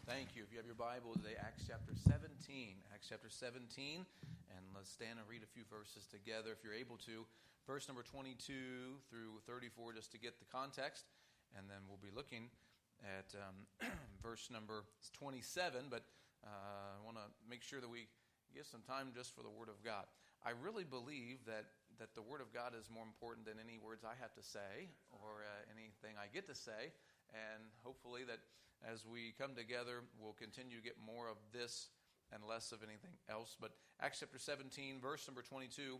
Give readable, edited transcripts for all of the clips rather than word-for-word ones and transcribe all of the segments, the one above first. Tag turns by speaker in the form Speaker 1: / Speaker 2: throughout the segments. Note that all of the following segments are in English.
Speaker 1: Thank you. If you have your Bible today, Acts chapter 17. Acts chapter 17. And let's stand and read a few verses together if you're able to. Verse number 22 through 34 just to get the context. And then we'll be looking at verse number 27. But I want to make sure that we give some time just for the Word of God. I really believe that the Word of God is more important than any words I have to say or anything I get to say. And hopefully that as we come together, we'll continue to get more of this and less of anything else. But Acts chapter 17, verse number 22,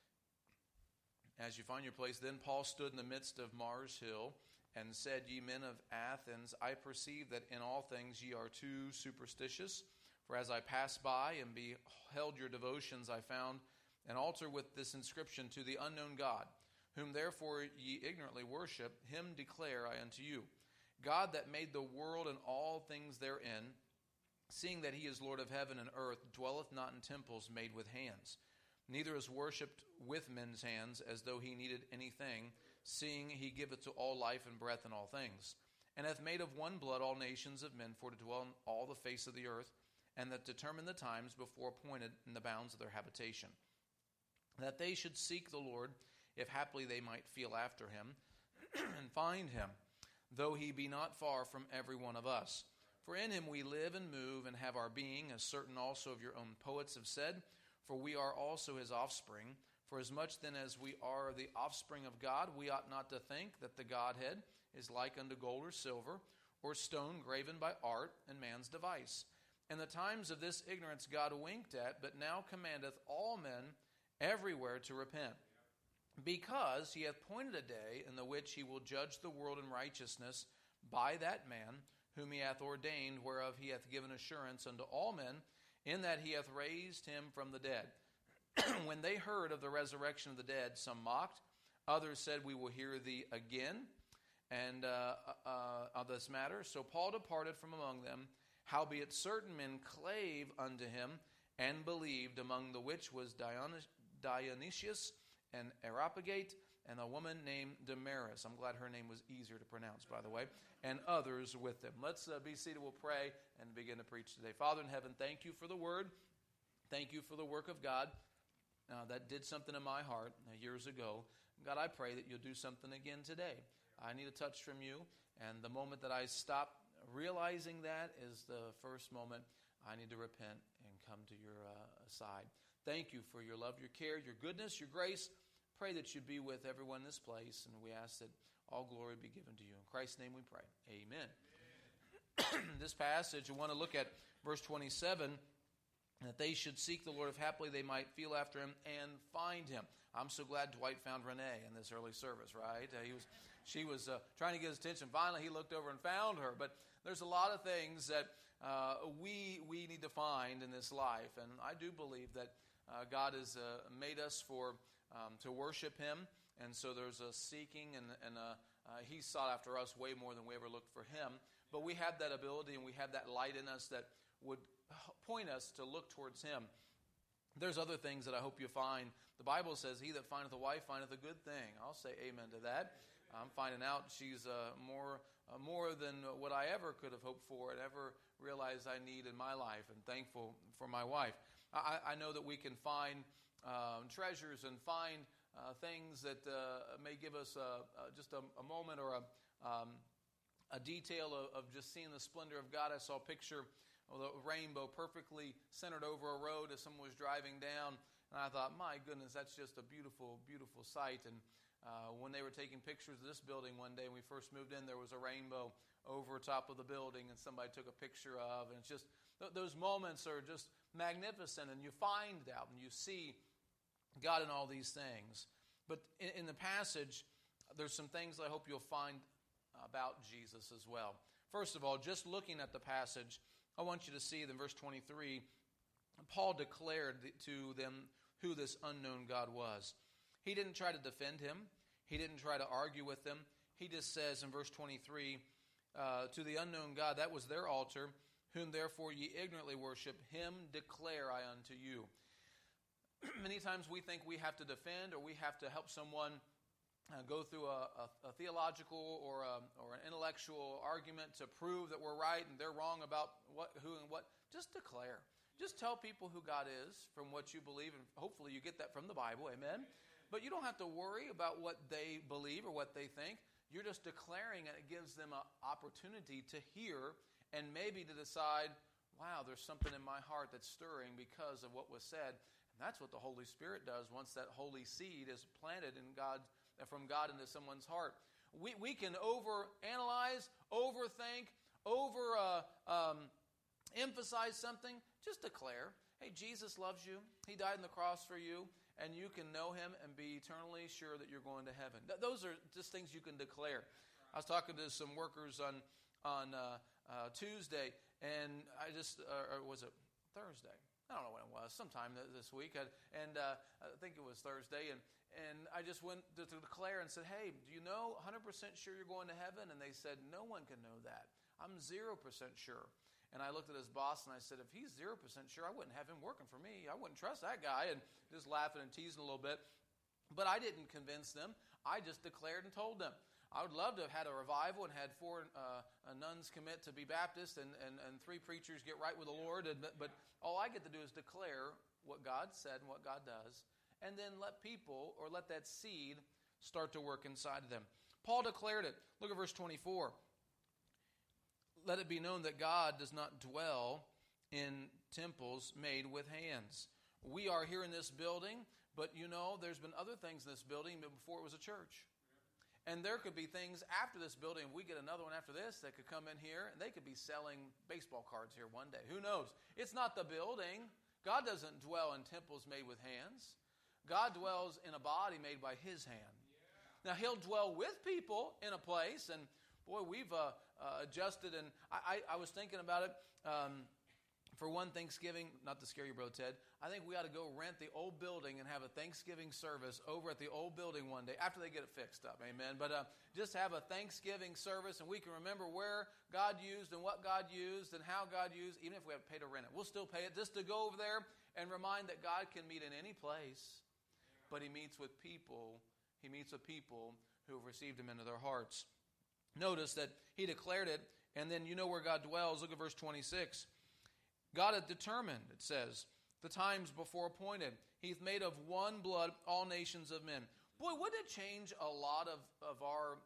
Speaker 1: as you find your place, then Paul stood in the midst of Mars Hill and said, Ye men of Athens, I perceive that in all things ye are too superstitious. For as I passed by and beheld your devotions, I found an altar with this inscription, To the unknown God, whom therefore ye ignorantly worship, him declare I unto you. God that made the world and all things therein, seeing that he is Lord of heaven and earth, dwelleth not in temples made with hands, neither is worshipped with men's hands, as though he needed anything, seeing he giveth to all life and breath and all things, and hath made of one blood all nations of men for to dwell on all the face of the earth, and that determined the times before appointed in the bounds of their habitation, that they should seek the Lord, if haply they might feel after him, and find him, though he be not far from every one of us. For in him we live and move and have our being, as certain also of your own poets have said, for we are also his offspring. For as much then as we are the offspring of God, we ought not to think that the Godhead is like unto gold or silver, or stone graven by art and man's device. In the times of this ignorance God winked at, but now commandeth all men everywhere to repent. Because he hath appointed a day in the which he will judge the world in righteousness by that man whom he hath ordained, whereof he hath given assurance unto all men, in that he hath raised him from the dead. When they heard of the resurrection of the dead, some mocked, others said, We will hear thee again, and of this matter. So Paul departed from among them, howbeit certain men clave unto him, and believed, among the which was Dionysius, and Areopagite, and a woman named Damaris. I'm glad her name was easier to pronounce, by the way, and others with them. Let's be seated. We'll pray and begin to preach today. Father in heaven, thank you for the word. Thank you for the work of God that did something in my heart years ago. God, I pray that you'll do something again today. I need a touch from you, and the moment that I stop realizing that is the first moment I need to repent and come to your side. Thank you for your love, your care, your goodness, your grace. Pray that you be with everyone in this place, and we ask that all glory be given to you. In Christ's name we pray. Amen. This passage, I want to look at verse 27, that they should seek the Lord if haply they might feel after him and find him. I'm so glad Dwight found Renee in this early service, right? She was trying to get his attention. Finally, he looked over and found her. But there's a lot of things that we need to find in this life, and I do believe that God has made us to worship him, and so there's a seeking, and he sought after us way more than we ever looked for him. But we have that ability, and we have that light in us that would point us to look towards him. There's other things that I hope you find. The Bible says, He that findeth a wife findeth a good thing. I'll say amen to that. I'm finding out she's more than what I ever could have hoped for and ever realized I need in my life, and thankful for my wife. I know that we can find treasures and find things that may give us just a moment or a detail of just seeing the splendor of God. I saw a picture of a rainbow perfectly centered over a road as someone was driving down, and I thought, my goodness, that's just a beautiful, beautiful sight. And when they were taking pictures of this building one day, when we first moved in, there was a rainbow over top of the building, and somebody took a picture of, and it's just, those moments are just magnificent, and you find out and you see God in all these things. But in the passage, there's some things I hope you'll find about Jesus as well. First of all, just looking at the passage, I want you to see that in verse 23, Paul declared to them who this unknown God was. He didn't try to defend him. He didn't try to argue with them. He just says in verse 23, to the unknown God, that was their altar, whom therefore ye ignorantly worship, him declare I unto you. Many times we think we have to defend or we have to help someone go through a theological or an intellectual argument to prove that we're right and they're wrong about what, who, and what. Just declare. Just tell people who God is from what you believe, and hopefully you get that from the Bible, amen? But you don't have to worry about what they believe or what they think. You're just declaring, and it gives them an opportunity to hear and maybe to decide, wow, there's something in my heart that's stirring because of what was said. And that's what the Holy Spirit does once that holy seed is planted in God, from God into someone's heart. We can overanalyze, overthink, emphasize something. Just declare, hey, Jesus loves you. He died on the cross for you. And you can know him and be eternally sure that you're going to heaven. Those are just things you can declare. I was talking to some workers on Tuesday, and I just, or was it Thursday? I don't know when it was, sometime this week. And I think it was Thursday. And I just went to declare and said, hey, do you know 100% sure you're going to heaven? And they said, no one can know that. I'm 0% sure. And I looked at his boss and I said, if he's 0% sure, I wouldn't have him working for me. I wouldn't trust that guy. And just laughing and teasing a little bit. But I didn't convince them. I just declared and told them. I would love to have had a revival and had 4 nuns commit to be Baptist and 3 preachers get right with the Lord. But all I get to do is declare what God said and what God does. And then let people, or let that seed start to work inside of them. Paul declared it. Look at verse 24. Let it be known that God does not dwell in temples made with hands. We are here in this building, but you know there's been other things in this building before it was a church. And there could be things after this building. If we get another one after this that could come in here, and they could be selling baseball cards here one day. Who knows? It's not the building. God doesn't dwell in temples made with hands. God dwells in a body made by his hand. Now, he'll dwell with people in a place, and boy, we've adjusted, and I was thinking about it. For one Thanksgiving, not to scare you, Bro Ted, I think we ought to go rent the old building and have a Thanksgiving service over at the old building one day after they get it fixed up, amen. But just have a Thanksgiving service, and we can remember where God used and what God used and how God used, even if we have to pay to rent it. We'll still pay it just to go over there and remind that God can meet in any place, but he meets with people. He meets with people who have received him into their hearts. Notice that he declared it, and then you know where God dwells. Look at verse 26. God hath determined, it says, the times before appointed. He hath made of one blood all nations of men. Boy, wouldn't it change a lot of our,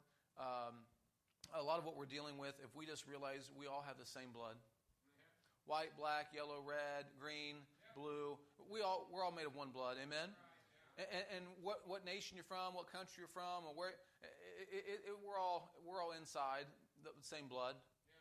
Speaker 1: a lot of what we're dealing with if we just realize we all have the same blood? White, black, yellow, red, green, blue. We're all made of one blood. Amen. And what nation you're from, what country you're from, or where we're all inside the same blood.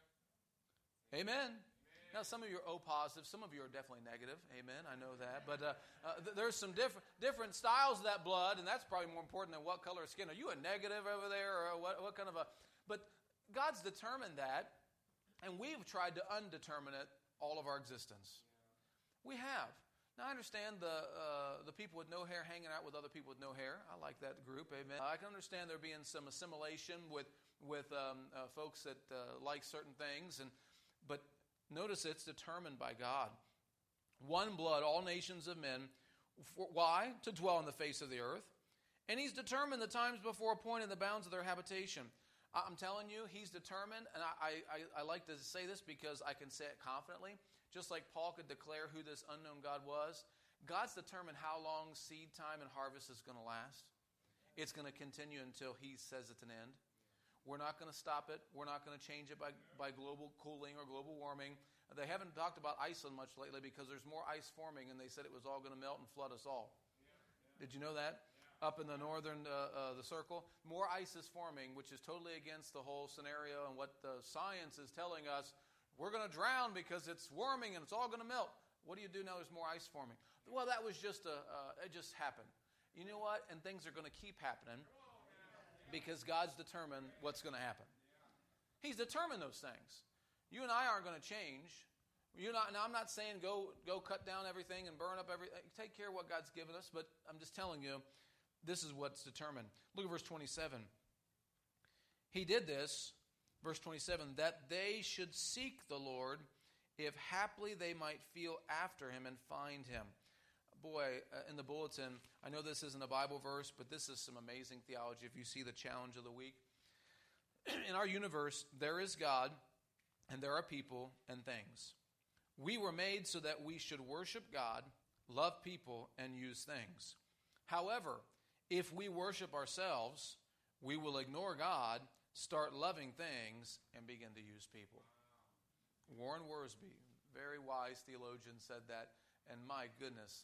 Speaker 1: Amen. Now, some of you are O positive. Some of you are definitely negative. Amen. I know that. But there's some different styles of that blood, and that's probably more important than what color of skin. Are you a negative over there, or what kind of a? But God's determined that, and we've tried to undetermine it all of our existence. We have. Now, I understand the people with no hair hanging out with other people with no hair. I like that group. Amen. I can understand there being some assimilation with folks that like certain things, but notice it's determined by God. One blood, all nations of men. Why? To dwell on the face of the earth. And he's determined the times before appointed the bounds of their habitation. I'm telling you, he's determined, and I like to say this because I can say it confidently. Just like Paul could declare who this unknown God was, God's determined how long seed time and harvest is going to last. It's going to continue until he says it's an end. We're not going to stop it. We're not going to change it by global cooling or global warming. They haven't talked about Iceland much lately because there's more ice forming, and they said it was all going to melt and flood us all. Did you know that? Up in the northern the circle, more ice is forming, which is totally against the whole scenario and what the science is telling us. We're going to drown because it's warming and it's all going to melt. What do you do now? There's more ice forming. Well, that was just it just happened. You know what? And things are going to keep happening because God's determined what's going to happen. He's determined those things. You and I aren't going to change. Now, I'm not saying go cut down everything and burn up everything. Take care of what God's given us, but I'm just telling you, this is what's determined. Look at verse 27. He did this, verse 27, that they should seek the Lord, if haply they might feel after him and find him. in the bulletin, I know this isn't a Bible verse, but this is some amazing theology if you see the challenge of the week. In our universe, there is God, and there are people and things. We were made so that we should worship God, love people, and use things. However, if we worship ourselves, we will ignore God, start loving things, and begin to use people. Warren Wiersbe, very wise theologian, said that, and my goodness,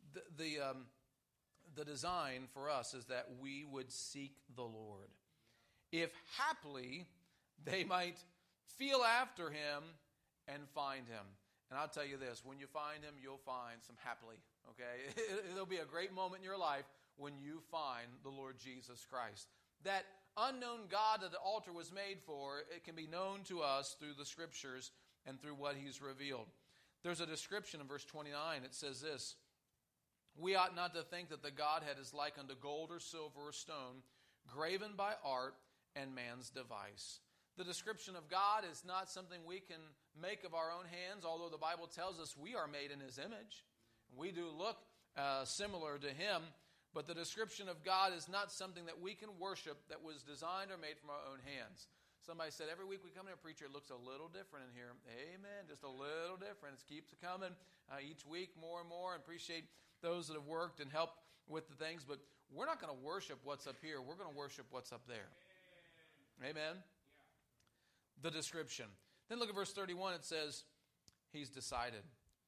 Speaker 1: the design for us is that we would seek the Lord. If haply they might feel after him and find him. And I'll tell you this, when you find him, you'll find some happily, okay? It'll be a great moment in your life when you find the Lord Jesus Christ. That unknown God that the altar was made for, it can be known to us through the Scriptures and through what he's revealed. There's a description in verse 29. It says this, "We ought not to think that the Godhead is like unto gold or silver or stone, graven by art and man's device." The description of God is not something we can make of our own hands, although the Bible tells us we are made in his image. We do look similar to him, but the description of God is not something that we can worship that was designed or made from our own hands. Somebody said, every week we come here, preacher, it looks a little different in here. Amen, just a little different. It keeps coming each week more and more. I appreciate those that have worked and helped with the things, but we're not going to worship what's up here. We're going to worship what's up there. Amen? The description. Then look at verse 31. It says, he's decided.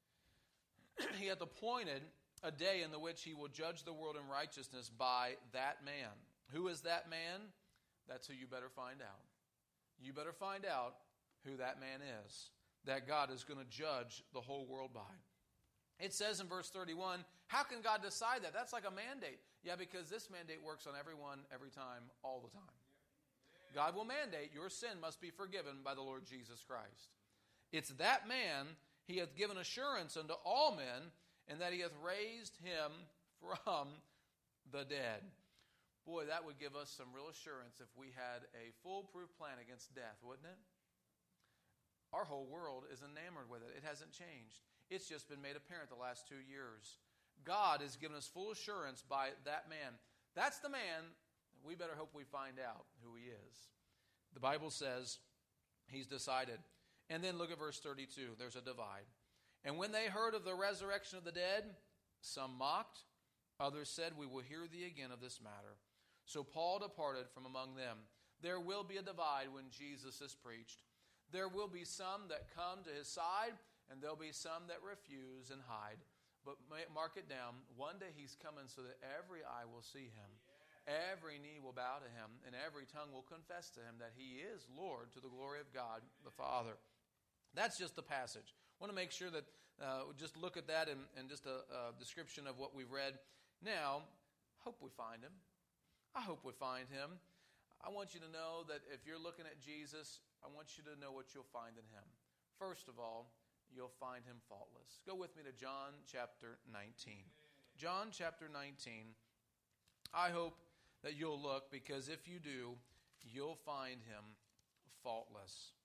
Speaker 1: He hath appointed a day in the which he will judge the world in righteousness by that man. Who is that man? That's who you better find out. You better find out who that man is, that God is going to judge the whole world by. It says in verse 31, how can God decide that? That's like a mandate. Yeah, because this mandate works on everyone, every time, all the time. God will mandate your sin must be forgiven by the Lord Jesus Christ. It's that man, he hath given assurance unto all men, and that he hath raised him from the dead. Boy, that would give us some real assurance if we had a foolproof plan against death, wouldn't it? Our whole world is enamored with it. It hasn't changed. It's just been made apparent the last 2 years. God has given us full assurance by that man. That's the man. We better hope we find out who he is. The Bible says he's decided. And then look at verse 32. There's a divide. And when they heard of the resurrection of the dead, some mocked. Others said, we will hear thee again of this matter. So Paul departed from among them. There will be a divide when Jesus is preached. There will be some that come to his side, and there'll be some that refuse and hide. But mark it down, one day he's coming so that every eye will see him. Every knee will bow to him, and every tongue will confess to him that he is Lord to the glory of God the Father. That's just the passage. I want to make sure that just look at that and just a description of what we've read. Now, hope we find him. I hope we find him. I want you to know that if you're looking at Jesus, I want you to know what you'll find in him. First of all, you'll find him faultless. Go with me to John chapter 19. John chapter 19. I hope that you'll look, because if you do, you'll find him faultless.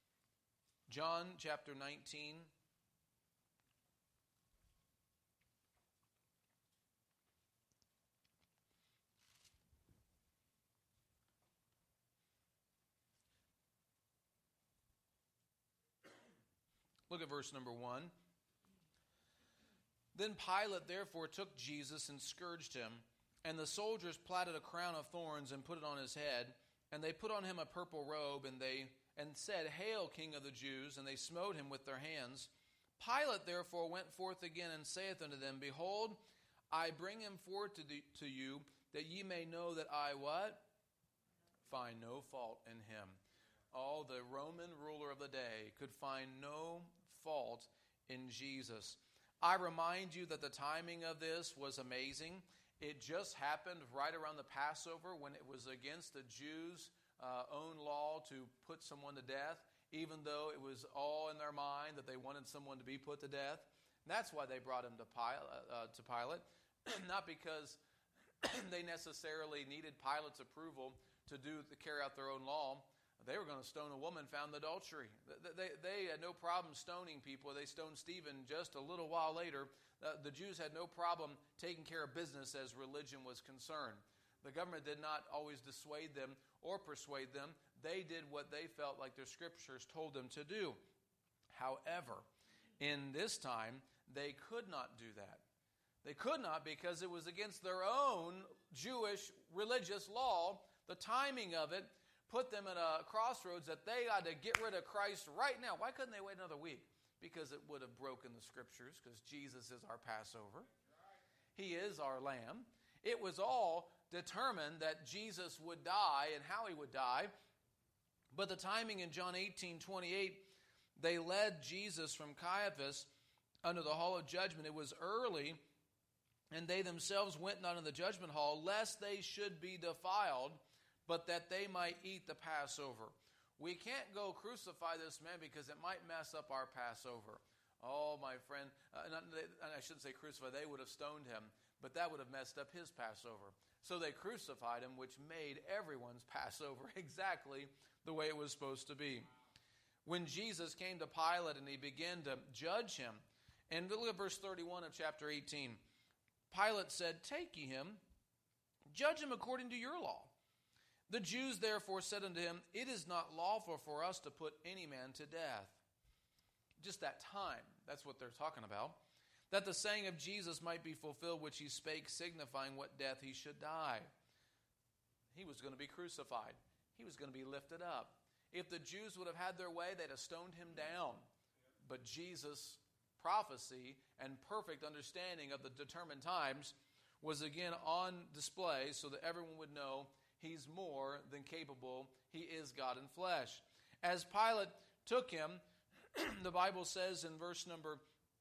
Speaker 1: John chapter 19. Look at verse number 1. Then Pilate therefore took Jesus and scourged him, and the soldiers platted a crown of thorns and put it on his head, and they put on him a purple robe, and said, Hail, King of the Jews! And they smote him with their hands. Pilate therefore went forth again and saith unto them, Behold, I bring him forth to you, that ye may know that I what? Find no fault in him. Oh, the Roman ruler of the day could find no fault in Jesus. I remind you that the timing of this was amazing. It just happened right around the Passover, when it was against the Jews' own law to put someone to death, even though it was all in their mind that they wanted someone to be put to death. And that's why they brought him to Pilate, not because they necessarily needed Pilate's approval to carry out their own law. They were going to stone a woman found in adultery. They had no problem stoning people. They stoned Stephen just a little while later. The Jews had no problem taking care of business as religion was concerned. The government did not always dissuade them or persuade them. They did what they felt like their scriptures told them to do. However, in this time, they could not do that. They could not because it was against their own Jewish religious law. The timing of it put them at a crossroads that they had to get rid of Christ right now. Why couldn't they wait another week? Because it would have broken the scriptures, because Jesus is our Passover. He is our Lamb. It was all determined that Jesus would die and how he would die. But the timing in John 18:28, they led Jesus from Caiaphas under the hall of judgment. It was early, and they themselves went not in the judgment hall, lest they should be defiled, but that they might eat the Passover. We can't go crucify this man because it might mess up our Passover. Oh, my friend, I shouldn't say crucify, they would have stoned him, but that would have messed up his Passover. So they crucified him, which made everyone's Passover exactly the way it was supposed to be. When Jesus came to Pilate and he began to judge him, and look at verse 31 of chapter 18. Pilate said, "Take ye him, judge him according to your law." The Jews therefore said unto him, "It is not lawful for us to put any man to death." Just that time, that's what they're talking about. That the saying of Jesus might be fulfilled, which he spake, signifying what death he should die. He was going to be crucified. He was going to be lifted up. If the Jews would have had their way, they'd have stoned him down. But Jesus' prophecy and perfect understanding of the determined times was again on display so that everyone would know he's more than capable. He is God in flesh. As Pilate took him, the Bible says in verse number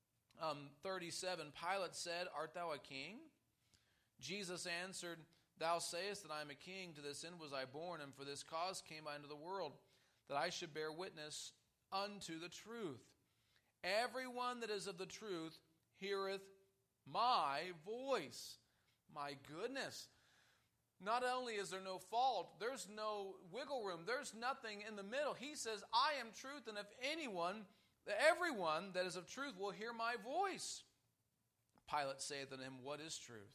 Speaker 1: 37, Pilate said, "Art thou a king?" Jesus answered, "Thou sayest that I am a king. To this end was I born, and for this cause came I into the world, that I should bear witness unto the truth. Everyone that is of the truth heareth my voice." My goodness. Not only is there no fault, there's no wiggle room. There's nothing in the middle. He says, "I am truth, and if everyone that is of truth will hear my voice." Pilate saith unto him, "What is truth?"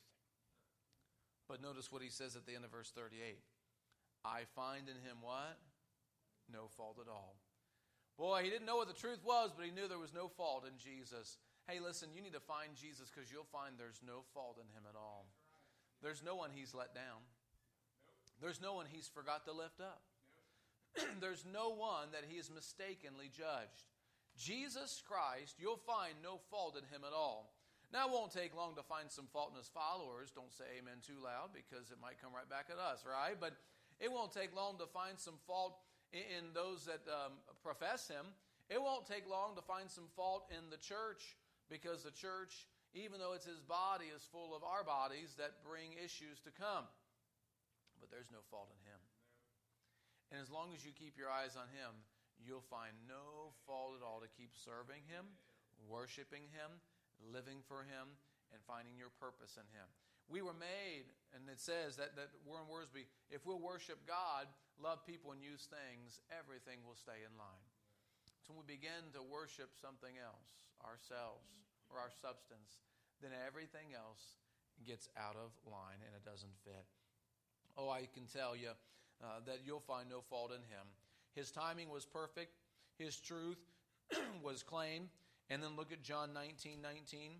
Speaker 1: But notice what he says at the end of verse 38. "I find in him" what? No fault at all. Boy, he didn't know what the truth was, but he knew there was no fault in Jesus. Hey, listen, you need to find Jesus because you'll find there's no fault in him at all. There's no one he's let down. There's no one he's forgot to lift up. There's no one that he has mistakenly judged. Jesus Christ, you'll find no fault in him at all. Now, it won't take long to find some fault in his followers. Don't say amen too loud because it might come right back at us, right? But it won't take long to find some fault in those that profess him. It won't take long to find some fault in the church because the church, even though it's his body, is full of our bodies that bring issues to come. But there's no fault in him. And as long as you keep your eyes on him, you'll find no fault at all to keep serving him, worshiping him, living for him, and finding your purpose in him. We were made, and it says that Warren Wiersbe, if we'll worship God, love people, and use things, everything will stay in line. So when we begin to worship something else, ourselves, or our substance, then everything else gets out of line and it doesn't fit. Oh, I can tell you that you'll find no fault in him. His timing was perfect. His truth was claimed. And then look at John 19:19.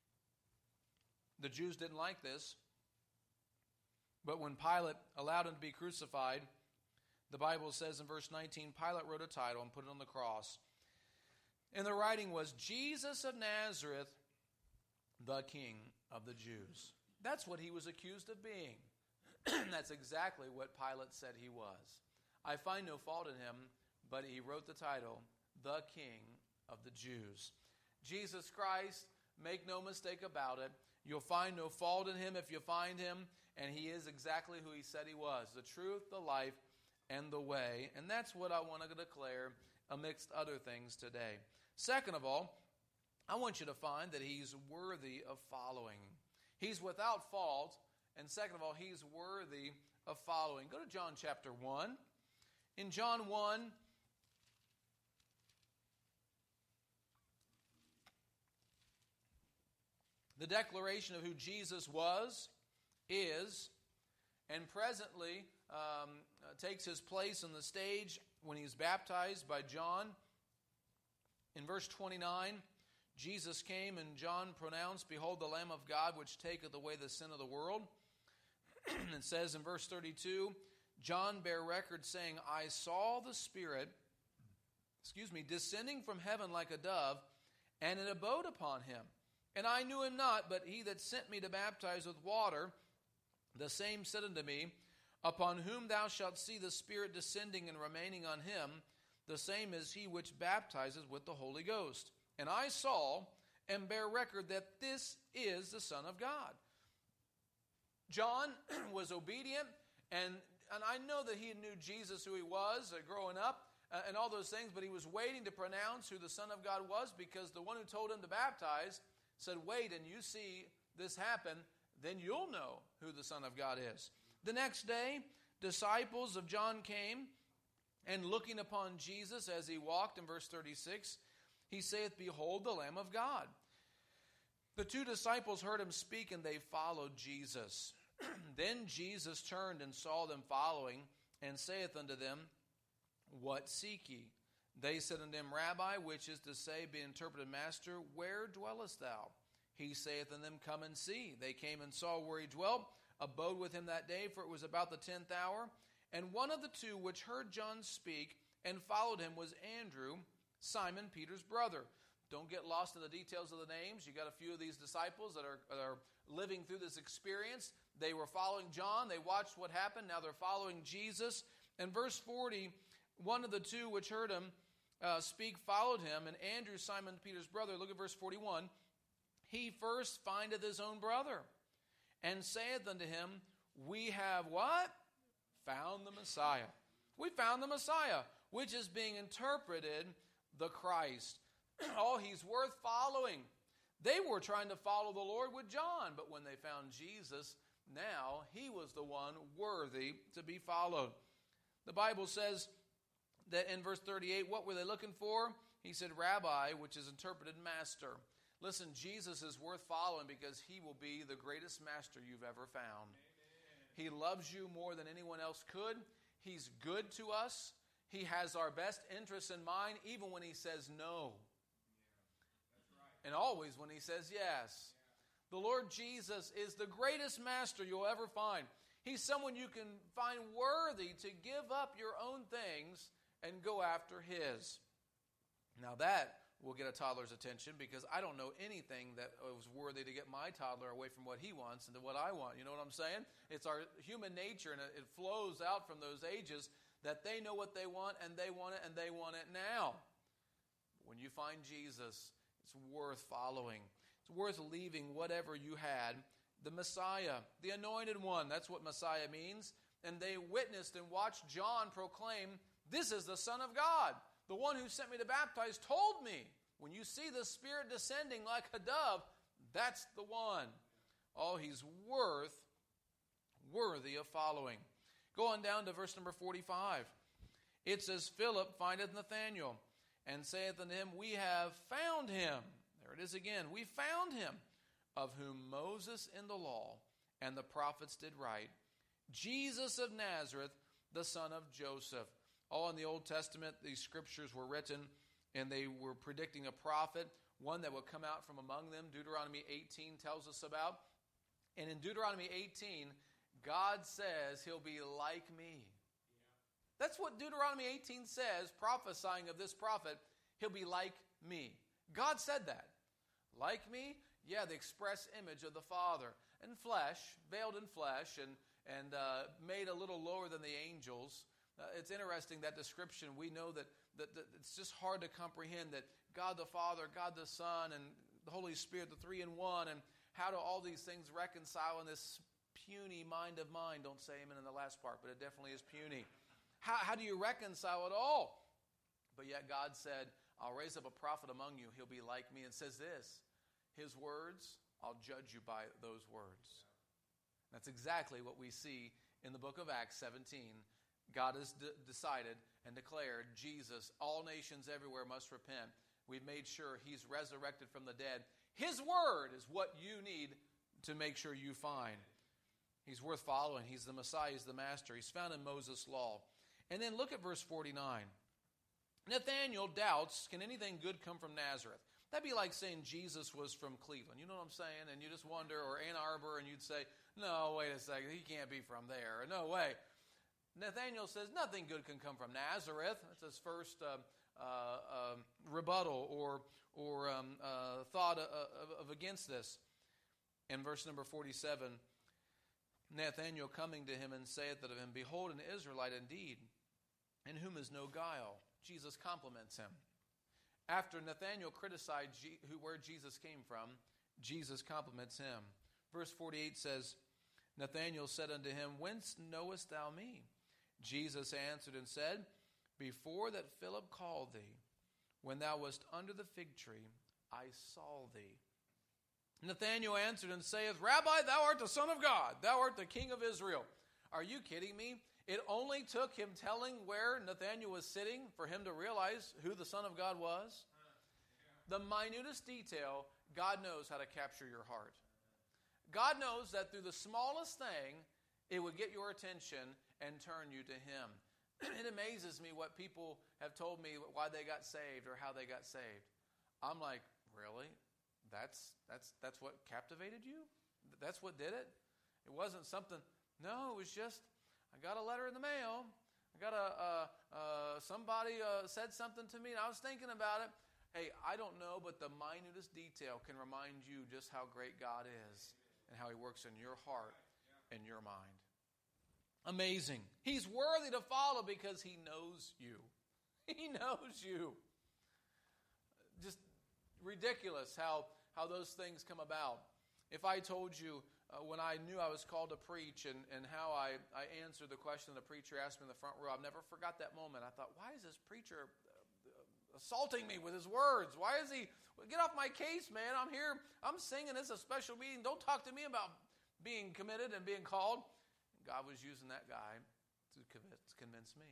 Speaker 1: The Jews didn't like this. But when Pilate allowed him to be crucified, the Bible says in verse 19, Pilate wrote a title and put it on the cross. And the writing was, "Jesus of Nazareth, the King of the Jews." That's what he was accused of being. That's exactly what Pilate said he was. I find no fault in him, but he wrote the title, "The King of the Jews." Jesus Christ, make no mistake about it, you'll find no fault in him if you find him, and he is exactly who he said he was, the truth, the life, and the way. And that's what I want to declare amidst other things today. Second of all, I want you to find that he's worthy of following. He's without fault, and second of all, he's worthy of following. Go to John chapter 1. In John 1, the declaration of who Jesus was, is, and presently takes his place on the stage when he's baptized by John. In verse 29, Jesus came and John pronounced, "Behold the Lamb of God, which taketh away the sin of the world." It says in verse 32, John bare record, saying, "I saw the Spirit, descending from heaven like a dove, and it abode upon him. And I knew him not, but he that sent me to baptize with water, the same said unto me, Upon whom thou shalt see the Spirit descending and remaining on him, the same is he which baptizes with the Holy Ghost. And I saw and bear record that this is the Son of God." John was obedient, and I know that he knew Jesus, who he was growing up, and all those things, but he was waiting to pronounce who the Son of God was, because the one who told him to baptize said, "Wait, and you see this happen, then you'll know who the Son of God is." The next day, disciples of John came, and looking upon Jesus as he walked, in verse 36, he saith, "Behold the Lamb of God." The two disciples heard him speak, and they followed Jesus. Then Jesus turned and saw them following, and saith unto them, "What seek ye?" They said unto him, "Rabbi," which is to say, be interpreted, "Master, where dwellest thou?" He saith unto them, "Come and see." They came and saw where he dwelt, abode with him that day, for it was about the 10th hour. And one of the two which heard John speak and followed him was Andrew, Simon Peter's brother. Don't get lost in the details of the names. You got a few of these disciples that are living through this experience. They were following John. They watched what happened. Now they're following Jesus. And verse 40, one of the two which heard him speak followed him, and Andrew, Simon Peter's brother, look at verse 41, he first findeth his own brother, and saith unto him, "We have" what? "Found the Messiah." We found the Messiah, which is being interpreted the Christ. Oh, he's worth following. They were trying to follow the Lord with John, but when they found Jesus, now he was the one worthy to be followed. The Bible says that in verse 38, what were they looking for? He said, "Rabbi," which is interpreted master. Listen, Jesus is worth following because he will be the greatest master you've ever found. Amen. He loves you more than anyone else could. He's good to us. He has our best interests in mind, even when he says no. That's right. And always when he says yes. The Lord Jesus is the greatest master you'll ever find. He's someone you can find worthy to give up your own things and go after his. Now that will get a toddler's attention, because I don't know anything that was worthy to get my toddler away from what he wants into what I want. You know what I'm saying? It's our human nature, and it flows out from those ages that they know what they want, and they want it, and they want it now. When you find Jesus, it's worth following. It's worth leaving whatever you had. The Messiah, the anointed one, that's what Messiah means. And they witnessed and watched John proclaim, "This is the Son of God. The one who sent me to baptize told me, when you see the Spirit descending like a dove, that's the one." Oh, he's worthy of following. Go on down to verse number 45. It says, "Philip findeth Nathanael, and saith unto him, We have found him." There it is again. "We found him, of whom Moses in the law and the prophets did write, Jesus of Nazareth, the son of Joseph." All in the Old Testament, these scriptures were written, and they were predicting a prophet, one that would come out from among them. Deuteronomy 18 tells us about. And in Deuteronomy 18, God says he'll be like me. That's what Deuteronomy 18 says, prophesying of this prophet. He'll be like me. God said that. Like me? Yeah, the express image of the Father. And flesh, veiled in flesh, and made a little lower than the angels. It's interesting, that description. We know that it's just hard to comprehend that God the Father, God the Son, and the Holy Spirit, the three in one, and how do all these things reconcile in this puny mind of mine? Don't say amen in the last part, but it definitely is puny. How do you reconcile it all? But yet God said, "I'll raise up a prophet among you. He'll be like me." And says this, "His words, I'll judge you by those words." That's exactly what we see in the book of Acts 17. God has decided and declared Jesus, all nations everywhere must repent. We've made sure he's resurrected from the dead. His word is what you need to make sure you find. He's worth following. He's the Messiah. He's the Master. He's found in Moses' law. And then look at verse 49. Nathanael doubts, can anything good come from Nazareth? That'd be like saying Jesus was from Cleveland. You know what I'm saying? And you just wonder, or Ann Arbor, and you'd say, no, wait a second, he can't be from there. No way. Nathanael says, nothing good can come from Nazareth. That's his first rebuttal or thought of against this. In verse number 47, Nathanael coming to him and saith that of him, behold, an Israelite indeed, in whom is no guile. Jesus compliments him. After Nathanael criticized where Jesus came from, Jesus compliments him. Verse 48 says, Nathanael said unto him, whence knowest thou me? Jesus answered and said, before that Philip called thee, when thou wast under the fig tree, I saw thee. Nathanael answered and saith, Rabbi, thou art the Son of God. Thou art the King of Israel. Are you kidding me? It only took him telling where Nathanael was sitting for him to realize who the Son of God was. The minutest detail, God knows how to capture your heart. God knows that through the smallest thing, it would get your attention and turn you to him. It amazes me what people have told me why they got saved or how they got saved. I'm like, really? That's what captivated you? That's what did it? It wasn't something. No, it was just, I got a letter in the mail. I got somebody said something to me, and I was thinking about it. Hey, I don't know, but the minutest detail can remind you just how great God is and how he works in your heart and your mind. Amazing. He's worthy to follow because he knows you. He knows you. Just ridiculous how those things come about. If I told you when I knew I was called to preach and how I answered the question the preacher asked me in the front row, I've never forgot that moment. I thought, why is this preacher assaulting me with his words? Why is he, get off my case, man. I'm here. I'm singing. It's a special meeting. Don't talk to me about being committed and being called. God was using that guy to convince me.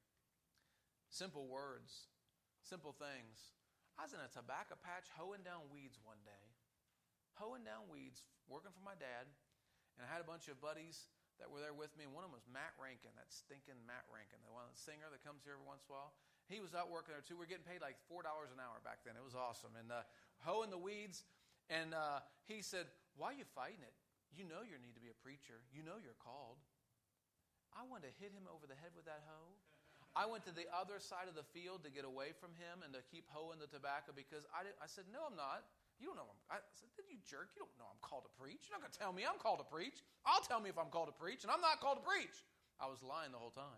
Speaker 1: Simple words, simple things. I was in a tobacco patch hoeing down weeds one day. Hoeing down weeds, working for my dad. And I had a bunch of buddies that were there with me. And one of them was Matt Rankin, that stinking Matt Rankin, the one singer that comes here every once in a while. He was out working there too. We were getting paid like $4 an hour back then. It was awesome. And hoeing the weeds. And he said, why are you fighting it? You know you need to be a preacher. You know you're called. I wanted to hit him over the head with that hoe. I went to the other side of the field to get away from him and to keep hoeing the tobacco because I said, no, I'm not. You don't know. I said, you jerk. You don't know I'm called to preach. You're not going to tell me I'm called to preach. I'll tell me if I'm called to preach, and I'm not called to preach. I was lying the whole time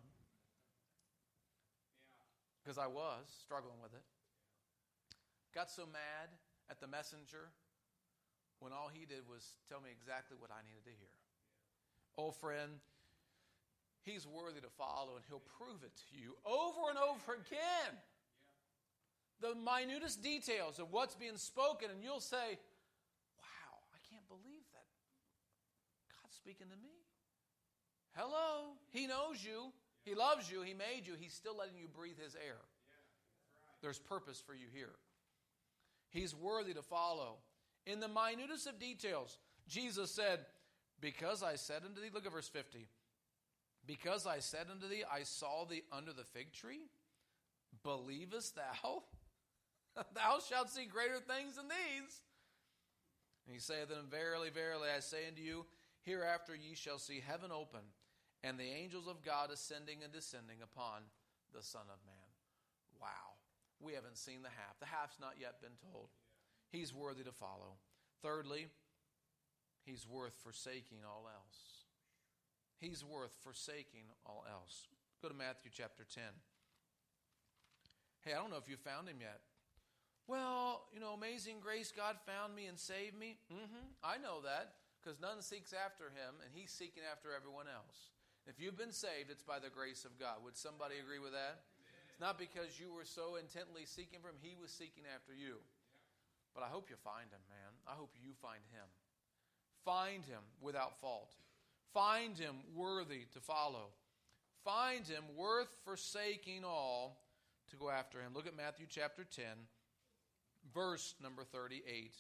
Speaker 1: because I was struggling with it. Got so mad at the messenger when all he did was tell me exactly what I needed to hear. Old friend, he's worthy to follow, and he'll prove it to you over and over again. The minutest details of what's being spoken, and you'll say, wow, I can't believe that God's speaking to me. Hello, he knows you. He loves you. He made you. He's still letting you breathe his air. There's purpose for you here. He's worthy to follow. In the minutest of details, Jesus said, because I said unto thee, look at verse 50. Because I said unto thee, I saw thee under the fig tree, believest thou? Thou shalt see greater things than these. And he saith unto them, verily, verily, I say unto you, hereafter ye shall see heaven open, and the angels of God ascending and descending upon the Son of Man. Wow. We haven't seen the half. The half's not yet been told. He's worthy to follow. Thirdly, he's worth forsaking all else. He's worth forsaking all else. Go to Matthew chapter 10. Hey, I don't know if you found him yet. Well, amazing grace, God found me and saved me. I know that because none seeks after him, and he's seeking after everyone else. If you've been saved, it's by the grace of God. Would somebody agree with that? It's not because you were so intently seeking for him. He was seeking after you. But I hope you find him, man. I hope you find him. Find him without fault. Find him worthy to follow. find him worth forsaking all to go after him. Look at Matthew chapter 10, verse number 38.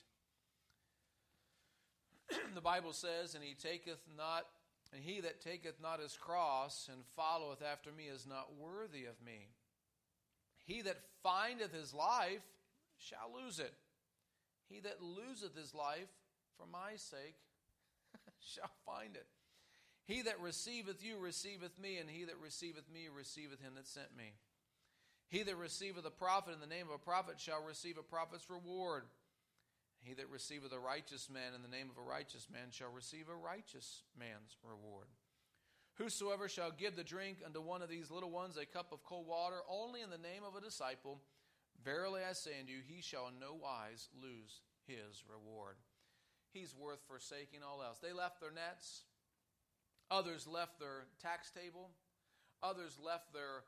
Speaker 1: The Bible says, and he that taketh not his cross and followeth after me is not worthy of me. He that findeth his life shall lose it. He that loseth his life for my sake shall find it. He that receiveth you receiveth me, and he that receiveth me receiveth him that sent me. He that receiveth a prophet in the name of a prophet shall receive a prophet's reward. He that receiveth a righteous man in the name of a righteous man shall receive a righteous man's reward. Whosoever shall give the drink unto one of these little ones a cup of cold water only in the name of a disciple, verily I say unto you, he shall in no wise lose his reward. He's worth forsaking all else. They left their nets. Others left their tax table. Others left their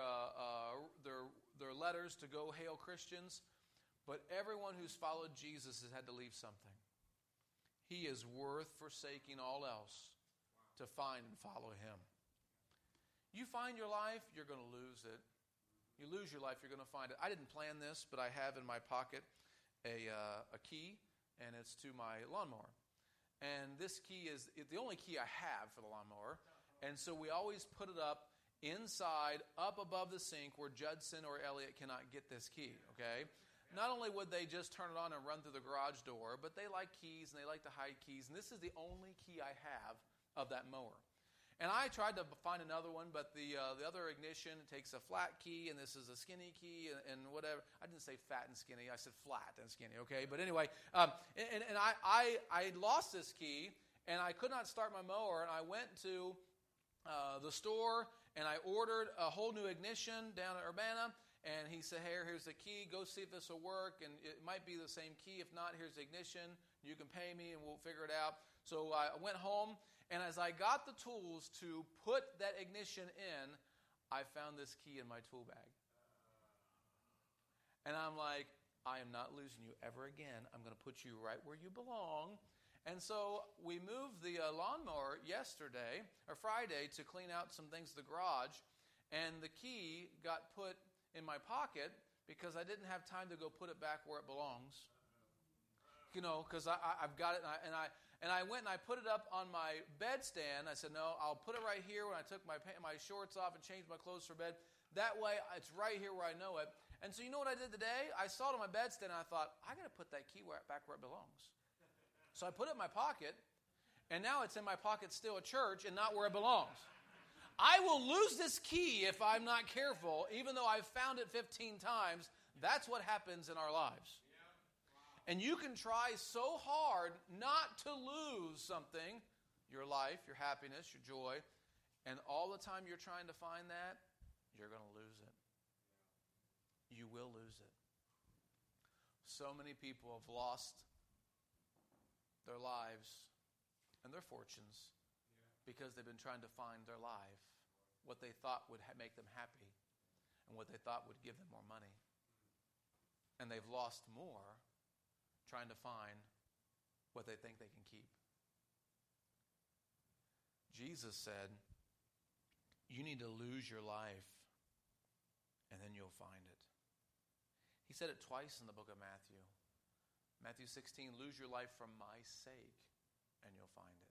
Speaker 1: letters to go hail Christians. But everyone who's followed Jesus has had to leave something. He is worth forsaking all else to find and follow him. You find your life, you're going to lose it. You lose your life, you're going to find it. I didn't plan this, but I have in my pocket a key, and it's to my lawnmower. And this key is the only key I have for the lawnmower. And so we always put it up inside, up above the sink, where Judson or Elliot cannot get this key, okay? Not only would they just turn it on and run through the garage door, but they like keys and they like to hide keys. And this is the only key I have of that mower. And I tried to find another one, but the other ignition takes a flat key, and this is a skinny key, and whatever. I didn't say fat and skinny. I said flat and skinny, okay? But anyway, I lost this key, and I could not start my mower, and I went to the store, and I ordered a whole new ignition down at Urbana. And he said, hey, here's the key. Go see if this will work. And it might be the same key. If not, here's the ignition. You can pay me and we'll figure it out. So I went home. And as I got the tools to put that ignition in, I found this key in my tool bag. And I'm like, I am not losing you ever again. I'm going to put you right where you belong. And so we moved the lawnmower Friday, to clean out some things in the garage. And the key got put in my pocket because I didn't have time to go put it back where it belongs. You know, because I've got it, and I went and I put it up on my bedstand. I said, no, I'll put it right here when I took my shorts off and changed my clothes for bed. That way, it's right here where I know it. And so you know what I did today? I saw it on my bedstand, and I thought, I got to put that key back where it belongs. So I put it in my pocket, and now it's in my pocket still at church and not where it belongs. I will lose this key if I'm not careful, even though I've found it 15 times. That's what happens in our lives. And you can try so hard not to lose something, your life, your happiness, your joy, and all the time you're trying to find that, you're going to lose it. You will lose it. So many people have lost their lives and their fortunes because they've been trying to find their life, what they thought would make them happy, and what they thought would give them more money. And they've lost more trying to find what they think they can keep. Jesus said, you need to lose your life, and then you'll find it. He said it twice in the book of Matthew. Matthew 16, lose your life for my sake, and you'll find it.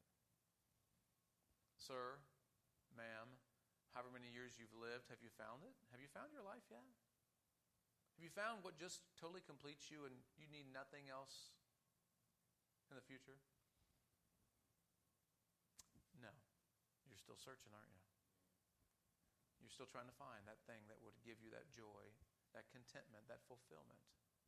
Speaker 1: Sir, ma'am, however many years you've lived, have you found it? Have you found your life yet? Have you found what just totally completes you and you need nothing else in the future? No. You're still searching, aren't you? You're still trying to find that thing that would give you that joy, that contentment, that fulfillment.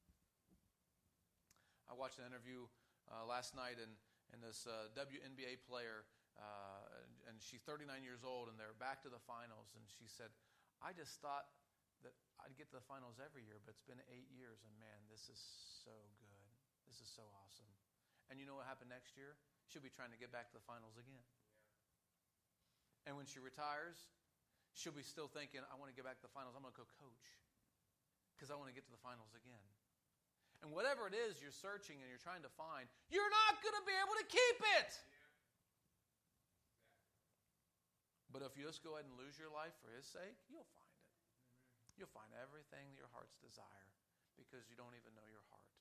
Speaker 1: I watched an interview last night, and this WNBA player, and she's 39 years old, and they're back to the finals, and she said, I just thought that I'd get to the finals every year, but it's been 8 years, and man, this is so good. This is so awesome. And you know what happened next year? She'll be trying to get back to the finals again. Yeah. And when she retires, she'll be still thinking, I want to get back to the finals. I'm going to go coach because I want to get to the finals again. And whatever it is you're searching and you're trying to find, you're not going to be able to keep it. But if you just go ahead and lose your life for His sake, you'll find it. You'll find everything that your heart's desire because you don't even know your heart.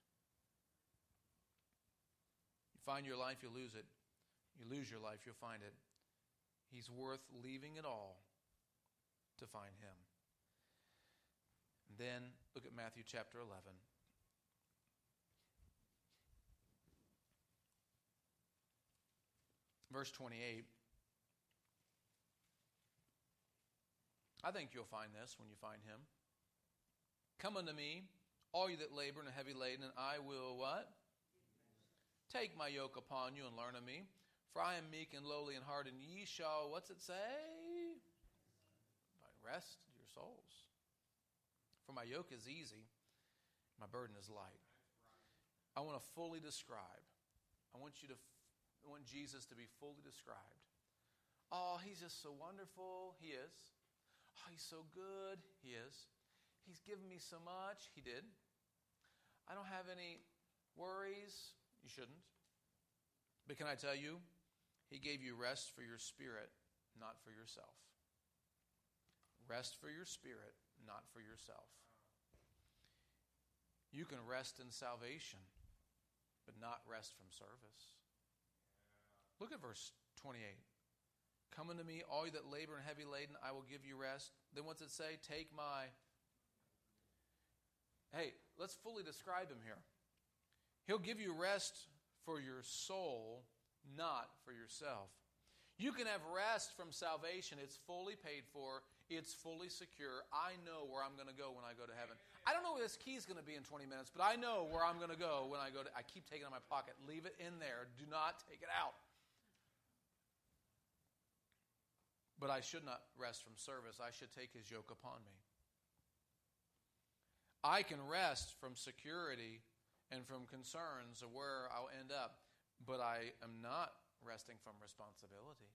Speaker 1: You find your life, you lose it. You lose your life, you'll find it. He's worth leaving it all to find Him. And then look at Matthew chapter 11. Verse 28. I think you'll find this when you find Him. Come unto me, all you that labor and are heavy laden, and I will what? Take my yoke upon you and learn of me. For I am meek and lowly in heart, and ye shall, what's it say? Find rest to your souls. For my yoke is easy, my burden is light. I want to fully describe. I want Jesus to be fully described. Oh, He's just so wonderful. He is. Oh, He's so good. He is. He's given me so much. He did. I don't have any worries. You shouldn't. But can I tell you, He gave you rest for your spirit, not for yourself. Rest for your spirit, not for yourself. You can rest in salvation, but not rest from service. Look at verse 28. Come unto me, all you that labor and heavy laden, I will give you rest. Then what's it say? Take my... Hey, let's fully describe Him here. He'll give you rest for your soul, not for yourself. You can have rest from salvation. It's fully paid for. It's fully secure. I know where I'm going to go when I go to heaven. I don't know where this key is going to be in 20 minutes, but I know where I'm going to go when I go to... I keep taking it in my pocket. Leave it in there. Do not take it out. But I should not rest from service. I should take His yoke upon me. I can rest from security and from concerns of where I'll end up, but I am not resting from responsibility.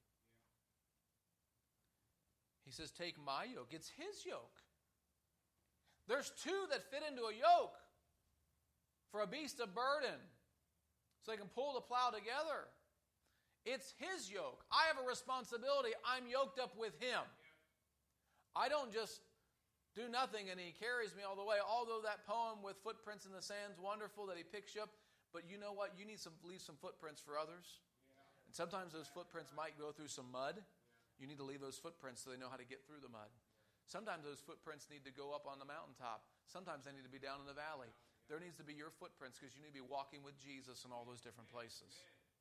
Speaker 1: He says, take my yoke. It's His yoke. There's two that fit into a yoke for a beast of burden so they can pull the plow together. It's His yoke. I have a responsibility. I'm yoked up with Him. I don't just do nothing and He carries me all the way. Although that poem with footprints in the sand's wonderful that He picks you up, but you know what? You need to leave some footprints for others. And sometimes those footprints might go through some mud. You need to leave those footprints so they know how to get through the mud. Sometimes those footprints need to go up on the mountaintop. Sometimes they need to be down in the valley. There needs to be your footprints because you need to be walking with Jesus in all those different places.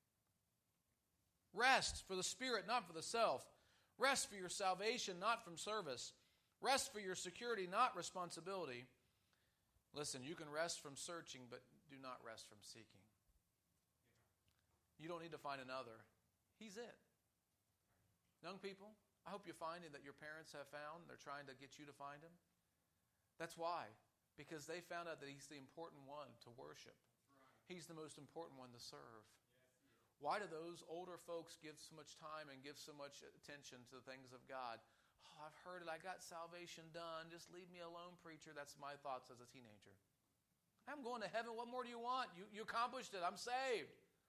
Speaker 1: Rest for the spirit, not for the self. Rest for your salvation, not from service. Rest for your security, not responsibility. Listen, you can rest from searching, but do not rest from seeking. You don't need to find another. He's it. Young people, I hope you're finding that your parents have found. They're trying to get you to find Him. That's why. Because they found out that He's the important one to worship. He's the most important one to serve. Why do those older folks give so much time and give so much attention to the things of God? Oh, I've heard it. I got salvation done. Just leave me alone, preacher. That's my thoughts as a teenager. I'm going to heaven. What more do you want? You accomplished it. I'm saved.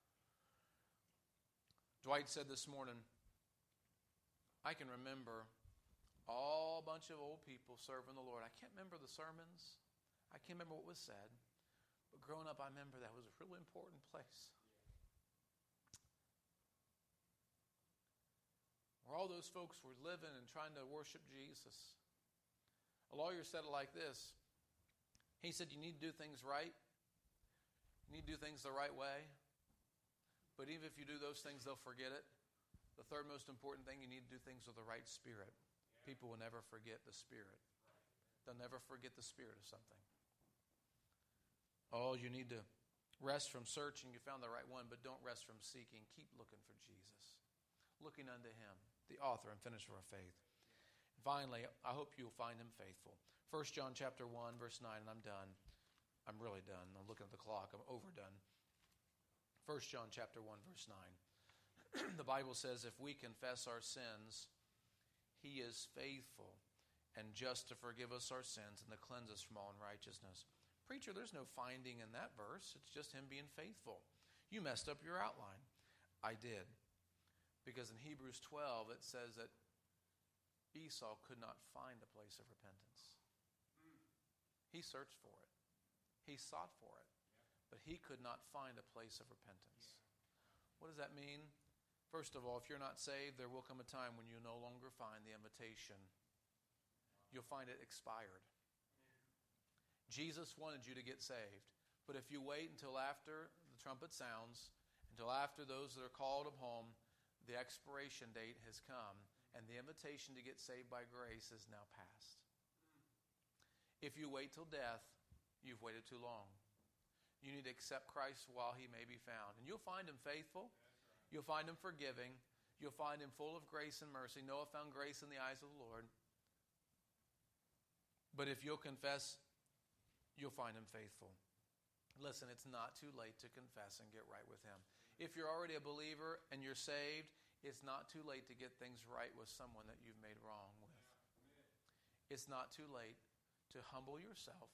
Speaker 1: Dwight said this morning, I can remember all a bunch of old people serving the Lord. I can't remember the sermons. I can't remember what was said. But growing up, I remember that was a really important place. Where all those folks were living and trying to worship Jesus. A lawyer said it like this. He said, you need to do things right. You need to do things the right way. But even if you do those things, they'll forget it. The third most important thing, you need to do things with the right spirit. People will never forget the spirit. They'll never forget the spirit of something. Oh, you need to rest from searching. You found the right one, but don't rest from seeking. Keep looking for Jesus. Looking unto Him, the author and finisher of faith. Finally, I hope you'll find Him faithful. 1 John chapter 1, verse 9, and I'm done. I'm really done. I'm looking at the clock. I'm overdone. 1 John chapter 1, verse 9. The Bible says, if we confess our sins, He is faithful and just to forgive us our sins and to cleanse us from all unrighteousness. Preacher, there's no finding in that verse. It's just Him being faithful. You messed up your outline. I did. Because in Hebrews 12, it says that Esau could not find a place of repentance. He searched for it. He sought for it. But he could not find a place of repentance. What does that mean? First of all, if you're not saved, there will come a time when you no longer find the invitation. You'll find it expired. Jesus wanted you to get saved. But if you wait until after the trumpet sounds, until after those that are called home, the expiration date has come, and the invitation to get saved by grace is now past. If you wait till death, you've waited too long. You need to accept Christ while he may be found. And you'll find him faithful. You'll find him forgiving. You'll find him full of grace and mercy. Noah found grace in the eyes of the Lord. But if you'll confess, you'll find him faithful. Listen, it's not too late to confess and get right with him. If you're already a believer and you're saved, it's not too late to get things right with someone that you've made wrong with. It's not too late to humble yourself,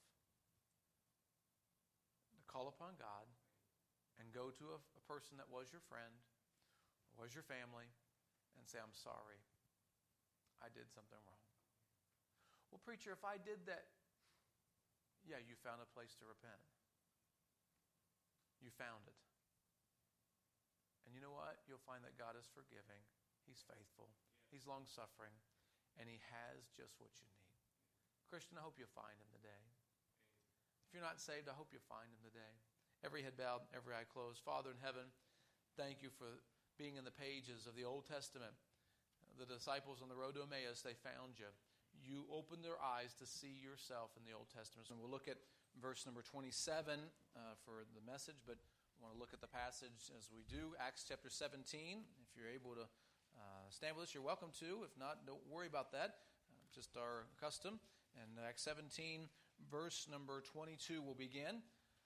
Speaker 1: to call upon God, and go to a person that was your friend, was your family, and say, I'm sorry. I did something wrong. Well, preacher, if I did that, yeah, you found a place to repent. You found it. And you know what? You'll find that God is forgiving. He's faithful. He's long-suffering. And he has just what you need. Christian, I hope you'll find him today. If you're not saved, I hope you'll find him today. Every head bowed, every eye closed. Father in heaven, thank you for being in the pages of the Old Testament. The disciples on the road to Emmaus, they found you. You opened their eyes to see yourself in the Old Testament. And we'll look at verse number 27 for the message, but I want to look at the passage as we do. Acts chapter 17. If you're able to stand with us, you're welcome to. If not, don't worry about that. Just our custom. And Acts 17, verse number 22 will begin.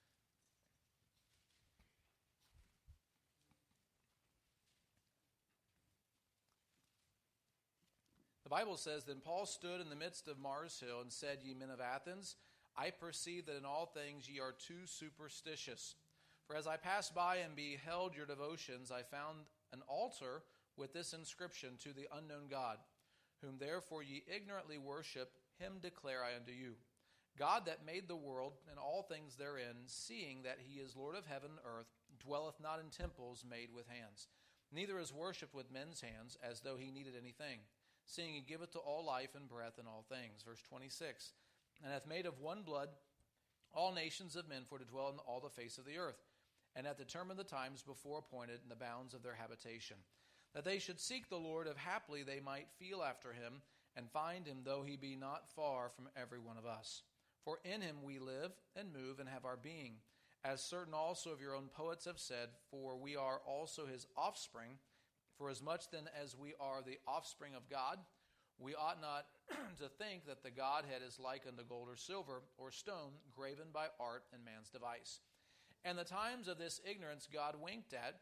Speaker 1: The Bible says, Then Paul stood in the midst of Mars Hill and said, Ye men of Athens, I perceive that in all things ye are too superstitious. For as I passed by and beheld your devotions, I found an altar with this inscription, To the unknown God, whom therefore ye ignorantly worship, him declare I unto you. God that made the world and all things therein, seeing that he is Lord of heaven and earth, dwelleth not in temples made with hands, neither is worshipped with men's hands, as though he needed anything, seeing he giveth to all life and breath in all things. Verse 26, And hath made of one blood all nations of men for to dwell in all the face of the earth, and hath determined the times before appointed in the bounds of their habitation, that they should seek the Lord, if haply they might feel after him, and find him, though he be not far from every one of us. For in him we live and move and have our being, as certain also of your own poets have said, For we are also his offspring. For as much then as we are the offspring of God, we ought not to think that the Godhead is like unto gold or silver or stone, graven by art and man's device. And the times of this ignorance God winked at,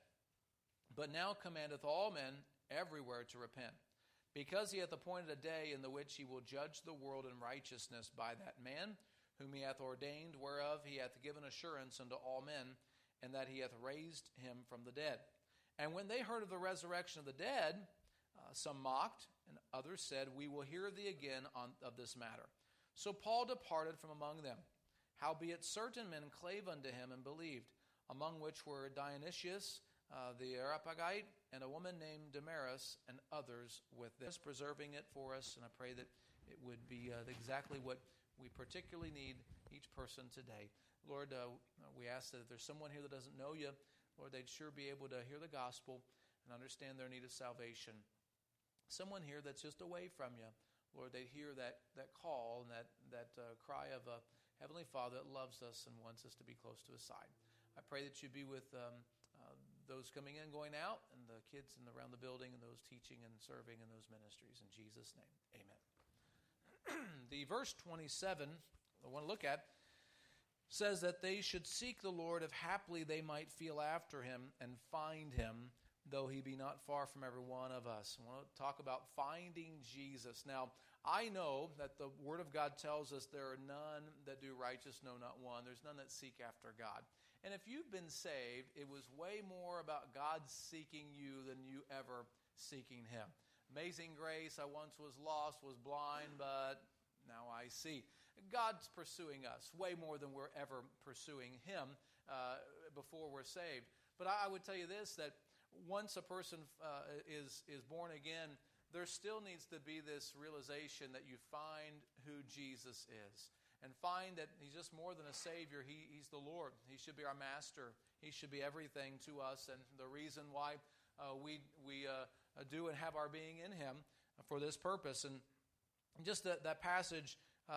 Speaker 1: but now commandeth all men everywhere to repent, because he hath appointed a day in the which he will judge the world in righteousness by that man whom he hath ordained, whereof he hath given assurance unto all men, and that he hath raised him from the dead. And when they heard of the resurrection of the dead, some mocked, and others said, We will hear thee again of this matter. So Paul departed from among them. Howbeit certain men clave unto him and believed, among which were Dionysius the Areopagite, and a woman named Damaris, and others with this, preserving it for us. And I pray that it would be exactly what we particularly need each person today. Lord, we ask that if there's someone here that doesn't know you, Lord, they'd sure be able to hear the gospel and understand their need of salvation. Someone here that's just away from you, Lord, they'd hear that call and that cry of a Heavenly Father that loves us and wants us to be close to his side. I pray that you'd be with those coming in, going out, and the kids around the building, and those teaching and serving in those ministries. In Jesus' name, amen. The verse 27, I want to look at, says that they should seek the Lord if haply they might feel after him and find him, though he be not far from every one of us. I want to talk about finding Jesus. Now, I know that the Word of God tells us there are none that do righteous, no, not one. There's none that seek after God. And if you've been saved, it was way more about God seeking you than you ever seeking him. Amazing grace, I once was lost, was blind, but now I see. God's pursuing us way more than we're ever pursuing Him before we're saved. But I would tell you this, that once a person is born again, there still needs to be this realization that you find who Jesus is. And find that He's just more than a Savior. He's the Lord. He should be our Master. He should be everything to us and the reason why we do and have our being in Him for this purpose. And just that passage,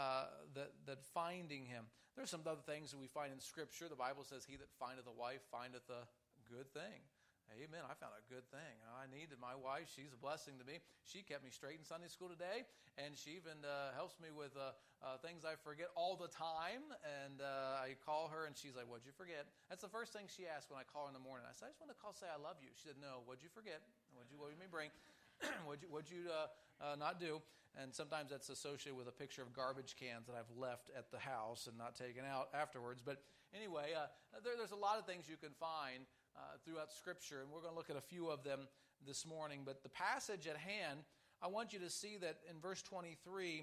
Speaker 1: that finding Him. There's some other things that we find in Scripture. The Bible says, "He that findeth a wife findeth a good thing." Amen. I found a good thing. I needed my wife. She's a blessing to me. She kept me straight in Sunday school today, and she even helps me with things I forget all the time. And I call her, and she's like, "What'd you forget?" That's the first thing she asks when I call her in the morning. I said, "I just want to say I love you." She said, "No, what'd you forget? What did you bring? What'd you not do?" And sometimes that's associated with a picture of garbage cans that I've left at the house and not taken out afterwards. But anyway, there's a lot of things you can find throughout Scripture, and we're going to look at a few of them this morning. But the passage at hand, I want you to see that in verse 23,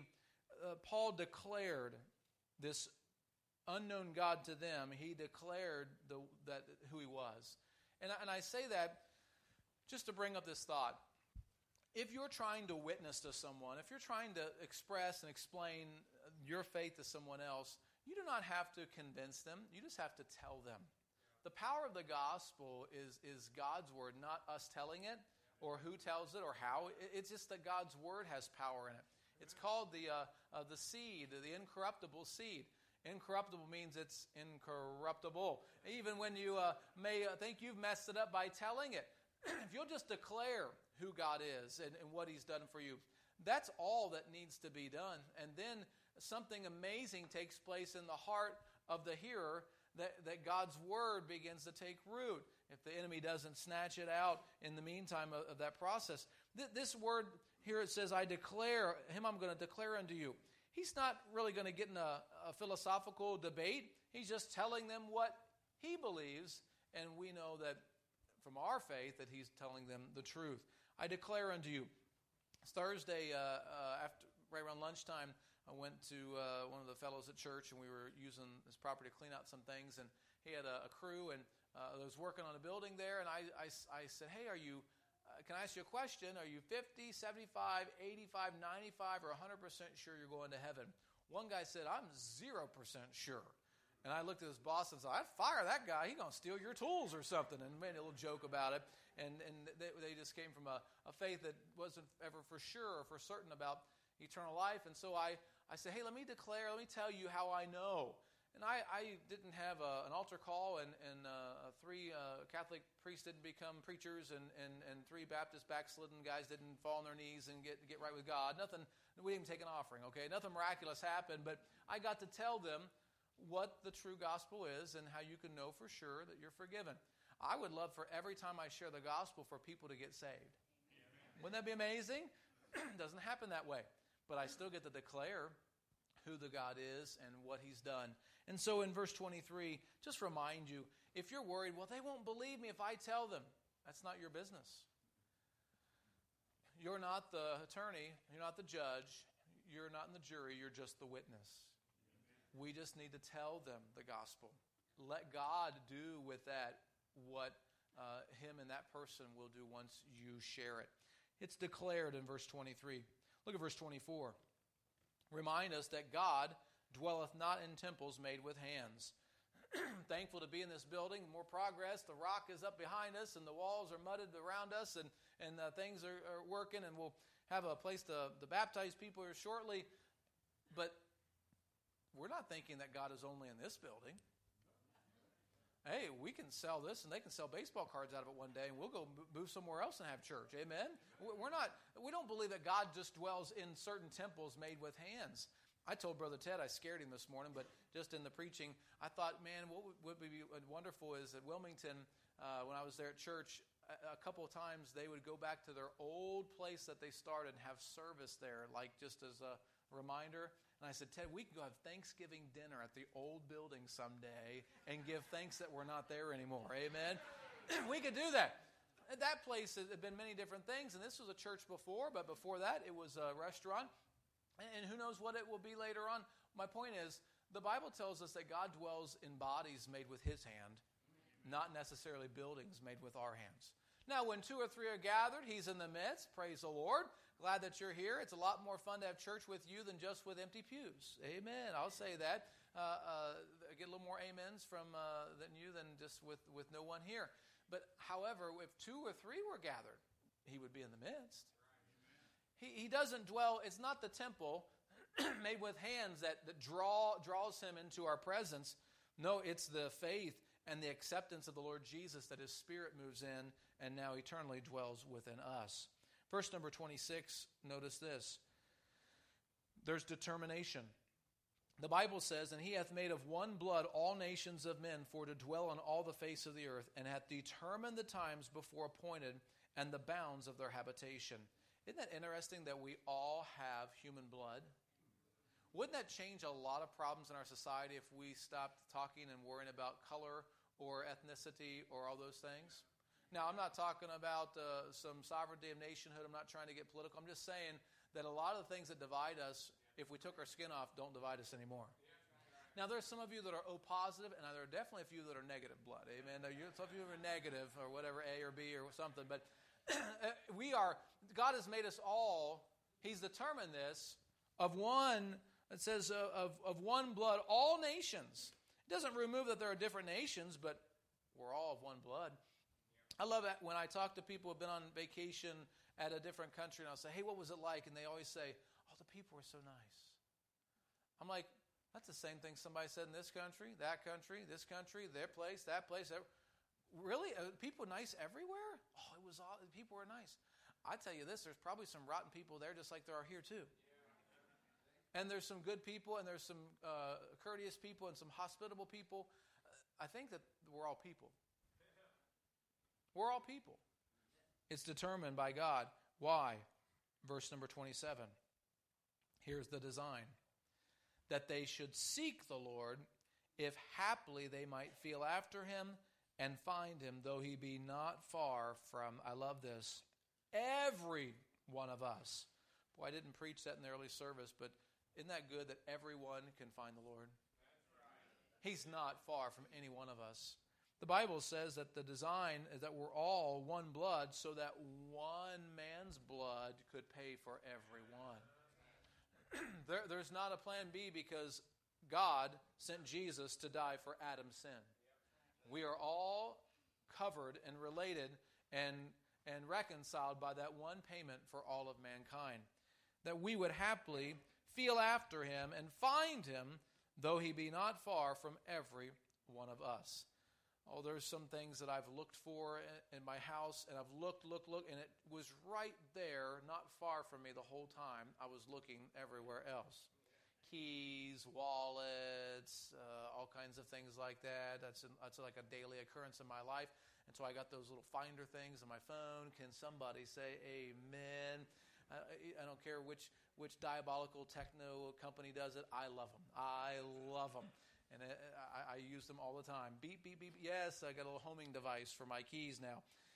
Speaker 1: Paul declared this unknown God to them. He declared that who He was. And I say that just to bring up this thought. If you're trying to witness to someone, if you're trying to express and explain your faith to someone else, you do not have to convince them. You just have to tell them. The power of the gospel is God's word, not us telling it or who tells it or how. It's just that God's word has power in it. It's called the seed, the incorruptible seed. Incorruptible means it's incorruptible. Even when you may think you've messed it up by telling it, if you'll just declare who God is and what He's done for you, that's all that needs to be done. And then something amazing takes place in the heart of the hearer, that God's word begins to take root if the enemy doesn't snatch it out in the meantime of that process. This word here, it says, "I declare Him, I'm going to declare unto you." He's not really going to get in a philosophical debate. He's just telling them what He believes, and we know that from our faith that He's telling them the truth. "I declare unto you." It's Thursday, right around lunchtime, I went to one of the fellows at church, and we were using his property to clean out some things, and he had a crew, and that was working on a building there, and I said, "Hey, can I ask you a question? Are you 50, 75, 85, 95, or 100% sure you're going to heaven?" One guy said, "I'm 0% sure." And I looked at his boss and said, "I'd fire that guy. He's going to steal your tools or something," and made a little joke about it. And they just came from a faith that wasn't ever for sure or for certain about eternal life. And so I said, "Hey, let me tell you how I know." And I didn't have an altar call, and 3 Catholic priests didn't become preachers, and 3 Baptist backslidden guys didn't fall on their knees and get right with God. Nothing. We didn't even take an offering, okay? Nothing miraculous happened, but I got to tell them what the true gospel is and how you can know for sure that you're forgiven. I would love for every time I share the gospel for people to get saved. Wouldn't that be amazing? It doesn't happen that way. But I still get to declare who the God is and what He's done. And so in verse 23, just remind you, if you're worried, well, they won't believe me if I tell them. That's not your business. You're not the attorney. You're not the judge. You're not in the jury. You're just the witness. We just need to tell them the gospel. Let God do with that what Him and that person will do once you share it. It's declared in verse 23. Look at verse 24. "Remind us that God dwelleth not in temples made with hands." Thankful to be in this building. More progress. The rock is up behind us, and the walls are mudded around us, and things are working, and we'll have a place to baptize people here shortly. But we're not thinking that God is only in this building. Hey, we can sell this, and they can sell baseball cards out of it one day, and we'll go move somewhere else and have church. Amen? We don't believe that God just dwells in certain temples made with hands. I told Brother Ted, I scared him this morning, but just in the preaching, I thought, man, what would be wonderful is at Wilmington, when I was there at church, a couple of times they would go back to their old place that they started and have service there, like just as a reminder. And I said, Ted, we can go have Thanksgiving dinner at the old building someday and give thanks that we're not there anymore. Amen? We could do that. That place had been many different things, and this was a church before, but before that it was a restaurant. And who knows what it will be later on. My point is, the Bible tells us that God dwells in bodies made with His hand, not necessarily buildings made with our hands. Now, when 2 or 3 are gathered, He's in the midst. Praise the Lord. Glad that you're here. It's a lot more fun to have church with you than just with empty pews. Amen. I'll say that. I get a little more amens from than you than just with no one here. But however, if 2 or 3 were gathered, He would be in the midst. He doesn't dwell. It's not the temple made with hands that draws Him into our presence. No, it's the faith and the acceptance of the Lord Jesus that His Spirit moves in and now eternally dwells within us. Verse number 26, notice this. There's determination. The Bible says, "And He hath made of one blood all nations of men for to dwell on all the face of the earth, and hath determined the times before appointed and the bounds of their habitation." Isn't that interesting that we all have human blood? Wouldn't that change a lot of problems in our society if we stopped talking and worrying about color or ethnicity or all those things? Now, I'm not talking about some sovereignty of nationhood. I'm not trying to get political. I'm just saying that a lot of the things that divide us, if we took our skin off, don't divide us anymore. Now, there's some of you that are O positive, and there are definitely a few that are negative blood. Amen. Some of you are negative or whatever, A or B or something. But God has made us all, He's determined this, of one, it says of one blood, all nations. It doesn't remove that there are different nations, but we're all of one blood. I love it when I talk to people who have been on vacation at a different country, and I'll say, "Hey, what was it like?" And they always say, "Oh, the people were so nice." I'm like, that's the same thing somebody said in this country, this country, their place, that place. Really? Are people nice everywhere? Oh, it was all, people were nice. I tell you this, there's probably some rotten people there just like there are here too. And there's some good people, and there's some courteous people, and some hospitable people. I think that we're all people. We're all people. It's determined by God. Why? Verse number 27. Here's the design. That they should seek the Lord, if haply they might feel after Him and find Him, though He be not far from, I love this, every one of us. Boy, I didn't preach that in the early service, but isn't that good that everyone can find the Lord? He's not far from any one of us. The Bible says that the design is that we're all one blood, so that one man's blood could pay for everyone. There's not a plan B, because God sent Jesus to die for Adam's sin. We are all covered and related and reconciled by that one payment for all of mankind. That we would happily feel after Him and find Him, though He be not far from every one of us. Oh, there's some things that I've looked for in my house, and I've looked, and it was right there, not far from me the whole time. I was looking everywhere else. Keys, wallets, all kinds of things like that. That's like a daily occurrence in my life. And so I got those little finder things on my phone. Can somebody say amen? I don't care which diabolical techno company does it. I love them. I love them. And I use them all the time. Beep, beep, beep. Yes, I got a little homing device for my keys now.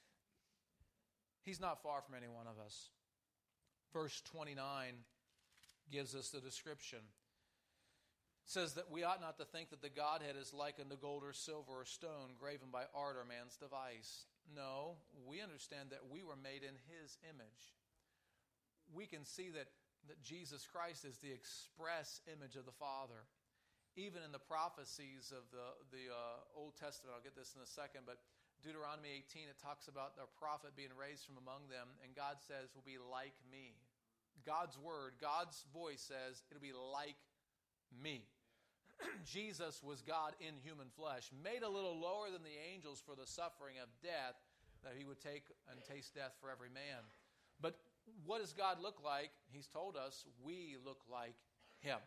Speaker 1: He's not far from any one of us. Verse 29 gives us the description. It says that we ought not to think that the Godhead is like unto gold or silver or stone graven by art or man's device. No, we understand that we were made in His image. We can see that Jesus Christ is the express image of the Father. Even in the prophecies of the Old Testament, I'll get this in a second, but Deuteronomy 18, it talks about the prophet being raised from among them, and God says, will be like me. God's word, God's voice says, it'll be like me. Jesus was God in human flesh, made a little lower than the angels for the suffering of death, that He would take and taste death for every man. But what does God look like? He's told us we look like Him.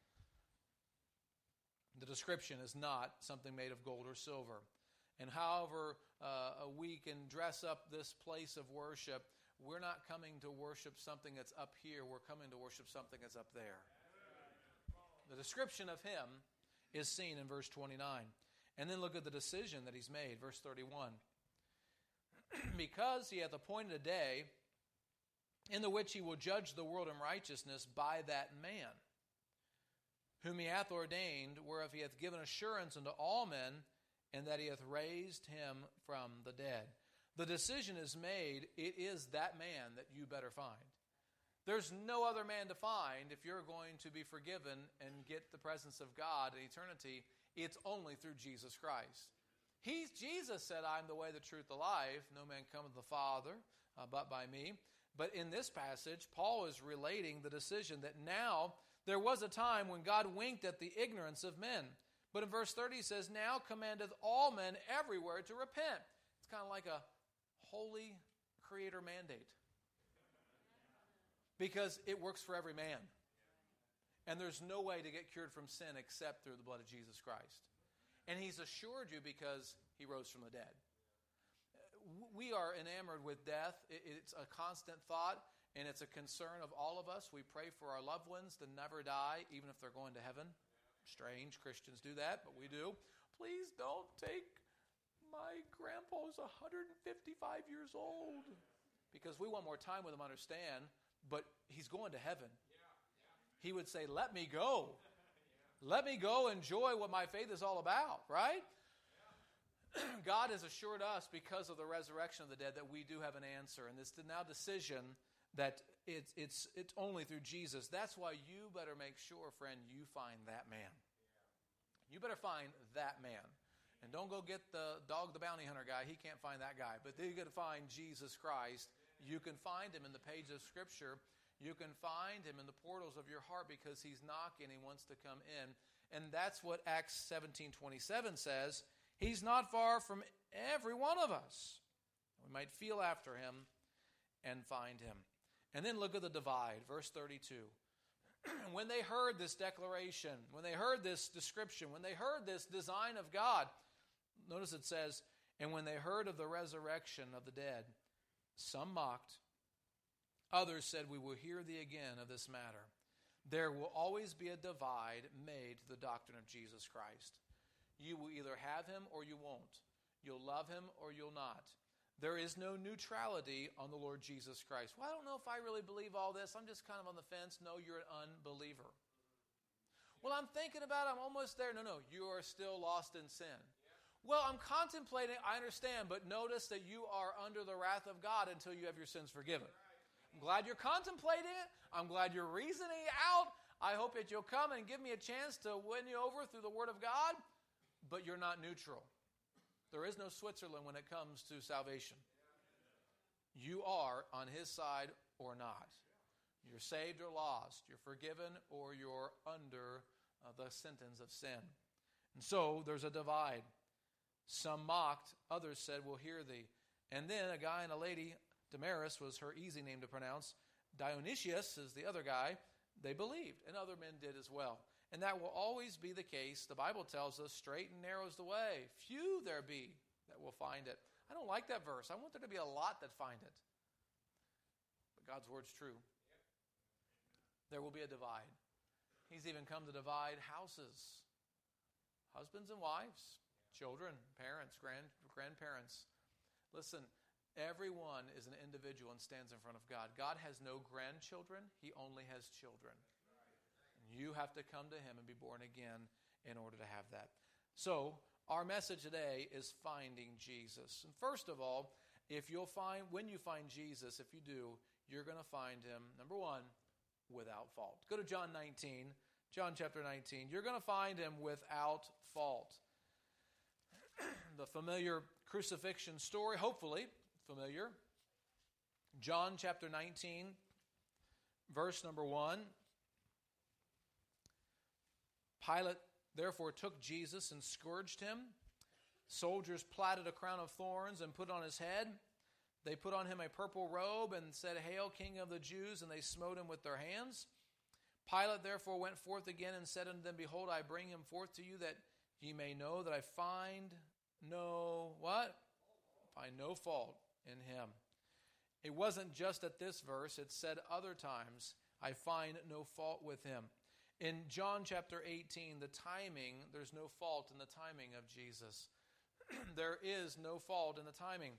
Speaker 1: The description is not something made of gold or silver. And however we can dress up this place of worship, we're not coming to worship something that's up here. We're coming to worship something that's up there. The description of Him is seen in verse 29. And then look at the decision that He's made, verse 31. because he hath appointed a day in the which he will judge the world in righteousness by that man, whom he hath ordained, whereof he hath given assurance unto all men, and that he hath raised him from the dead. The decision is made. It is that man that you better find. There's no other man to find if you're going to be forgiven and get the presence of God in eternity. It's only through Jesus Christ. Jesus said, I am the way, the truth, the life. No man cometh to the Father but by me. But in this passage, Paul is relating the decision that now there was a time when God winked at the ignorance of men. But in verse 30 he says, now commandeth all men everywhere to repent. It's kind of like a holy creator mandate. Because it works for every man. And there's no way to get cured from sin except through the blood of Jesus Christ. And he's assured you because he rose from the dead. We are enamored with death. It's a constant thought, and it's a concern of all of us. We pray for our loved ones to never die, even if they're going to heaven. Strange, Christians do that, but we do. Please don't take my grandpa who's 155 years old. Because we want more time with him, understand. But he's going to heaven. He would say, let me go. Let me go enjoy what my faith is all about, right? God has assured us because of the resurrection of the dead that we do have an answer. And this now decision that it's only through Jesus. That's why you better make sure, friend, you find that man. You better find that man. And don't go get the dog, the bounty hunter guy. He can't find that guy. But you're going to find Jesus Christ. You can find him in the page of Scripture. You can find him in the portals of your heart because he's knocking. He wants to come in. And that's what Acts 17:27 says. He's not far from every one of us. We might feel after him and find him. And then look at the divide, verse 32. When they heard this declaration, when they heard this description, when they heard this design of God, notice it says, and when they heard of the resurrection of the dead, some mocked. Others said, we will hear thee again of this matter. There will always be a divide made to the doctrine of Jesus Christ. You will either have him or you won't. You'll love him or you'll not. There is no neutrality on the Lord Jesus Christ. Well, I don't know if I really believe all this. I'm just kind of on the fence. No, you're an unbeliever. Well, I'm thinking about it. I'm almost there. No, you are still lost in sin. Well, I'm contemplating. I understand, but notice that you are under the wrath of God until you have your sins forgiven. I'm glad you're contemplating it. I'm glad you're reasoning it out. I hope that you'll come and give me a chance to win you over through the Word of God, but you're not neutral. There is no Switzerland when it comes to salvation. You are on his side or not. You're saved or lost. You're forgiven or you're under the sentence of sin. And so there's a divide. Some mocked. Others said, we'll hear thee. And then a guy and a lady, Damaris was her easy name to pronounce. Dionysius is the other guy. They believed, and other men did as well. And that will always be the case. The Bible tells us, straight and narrow is the way. Few there be that will find it. I don't like that verse. I want there to be a lot that find it. But God's word's true. There will be a divide. He's even come to divide houses. Husbands and wives. Children, parents, grandparents. Listen, everyone is an individual and stands in front of God. God has no grandchildren. He only has children. You have to come to him and be born again in order to have that. So, our message today is finding Jesus. And first of all, when you find Jesus, if you do, you're going to find him, number one, without fault. Go to John 19, John chapter 19. You're going to find him without fault. The familiar crucifixion story, hopefully familiar. John chapter 19, verse number 1. Pilate therefore took Jesus and scourged him. Soldiers plaited a crown of thorns and put on his head. They put on him a purple robe and said, Hail, King of the Jews, and they smote him with their hands. Pilate therefore went forth again and said unto them, Behold, I bring him forth to you, that ye may know that I find no, what? Find no fault in him. It wasn't just at this verse. It said other times, I find no fault with him. In John chapter 18, the timing, there's no fault in the timing of Jesus. There is no fault in the timing.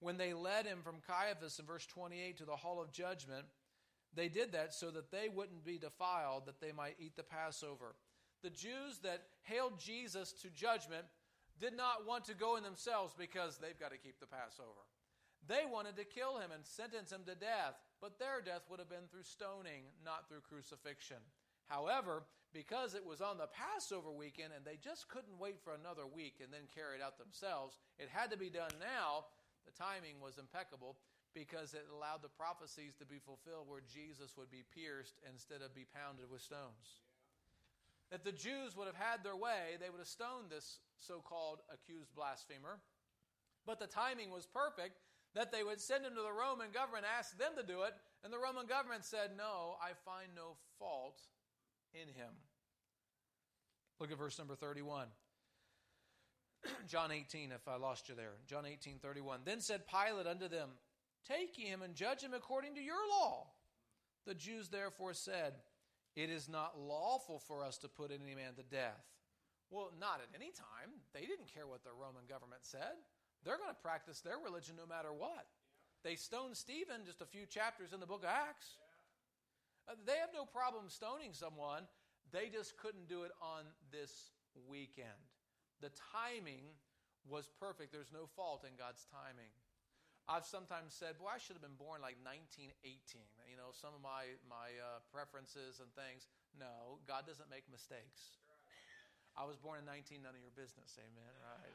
Speaker 1: when they led him from Caiaphas in verse 28 to the hall of judgment, they did that so that they wouldn't be defiled, that they might eat the Passover. The Jews that hailed Jesus to judgment did not want to go in themselves because they've got to keep the Passover. They wanted to kill him and sentence him to death, but their death would have been through stoning, not through crucifixion. However, because it was on the Passover weekend and they just couldn't wait for another week and then carry it out themselves, it had to be done now. The timing was impeccable because it allowed the prophecies to be fulfilled where Jesus would be pierced instead of be pounded with stones. If the Jews would have had their way, they would have stoned this so-called accused blasphemer. But the timing was perfect that they would send him to the Roman government, ask them to do it, and the Roman government said, no, I find no fault in him. Look at verse number 31. John 18, if I lost you there. John 18:31. Then said Pilate unto them, take ye him and judge him according to your law. The Jews therefore said, it is not lawful for us to put any man to death. Well, not at any time. They didn't care what the Roman government said. They're going to practice their religion no matter what. They stoned Stephen just a few chapters in the book of Acts. They have no problem stoning someone. They just couldn't do it on this weekend. The timing was perfect. There's no fault in God's timing. I've sometimes said, boy, I should have been born like 1918. You know, some of my preferences and things. No, God doesn't make mistakes. I was born in 19, none of your business. Amen. Right.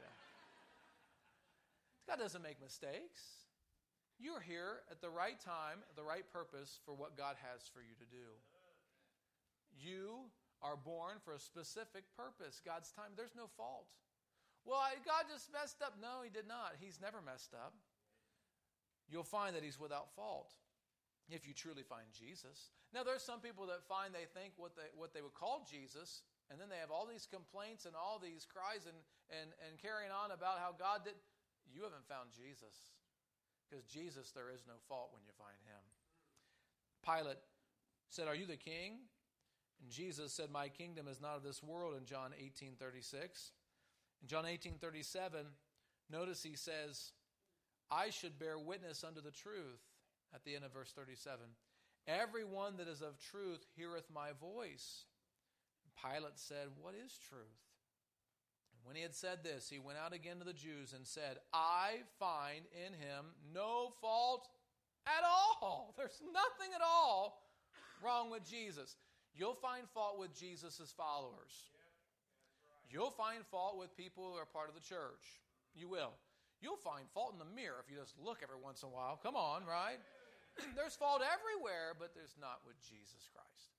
Speaker 1: God doesn't make mistakes. You're here at the right time, the right purpose for what God has for you to do. You are born for a specific purpose. God's time, there's no fault. Well, God just messed up. No, he did not. He's never messed up. You'll find that he's without fault if you truly find Jesus. Now, there's some people that they think what they would call Jesus, and then they have all these complaints and all these cries and carrying on about how God did. You haven't found Jesus. Because Jesus, there is no fault when you find him. Pilate said, are you the king? And Jesus said, my kingdom is not of this world, in John 18:36. In John 18:37, notice he says, I should bear witness unto the truth, at the end of verse 37. Everyone that is of truth heareth my voice. Pilate said, what is truth? When he had said this, he went out again to the Jews and said, I find in him no fault at all. There's nothing at all wrong with Jesus. You'll find fault with Jesus' followers. You'll find fault with people who are part of the church. You will. You'll find fault in the mirror if you just look every once in a while. Come on, right? There's fault everywhere, but there's not with Jesus Christ.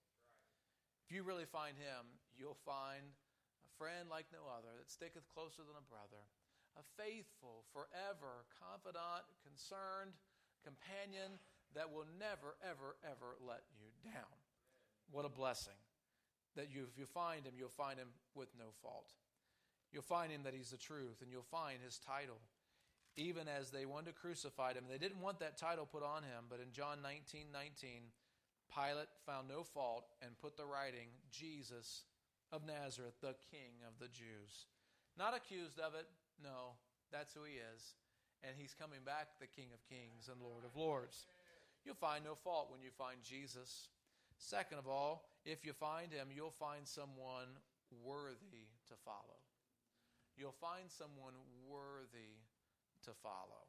Speaker 1: If you really find him, you'll find friend like no other, that sticketh closer than a brother, a faithful, forever, confidant, concerned companion that will never, ever, ever let you down. What a blessing. That if you find him, you'll find him with no fault. You'll find him that he's the truth, and you'll find his title. Even as they wanted to crucify him, they didn't want that title put on him, but in John 19:19, Pilate found no fault and put the writing, Jesus of Nazareth, the King of the Jews. Not accused of it. No, that's who he is. And he's coming back, the King of Kings and Lord of Lords. You'll find no fault when you find Jesus. Second of all, if you find him, you'll find someone worthy to follow. You'll find someone worthy to follow.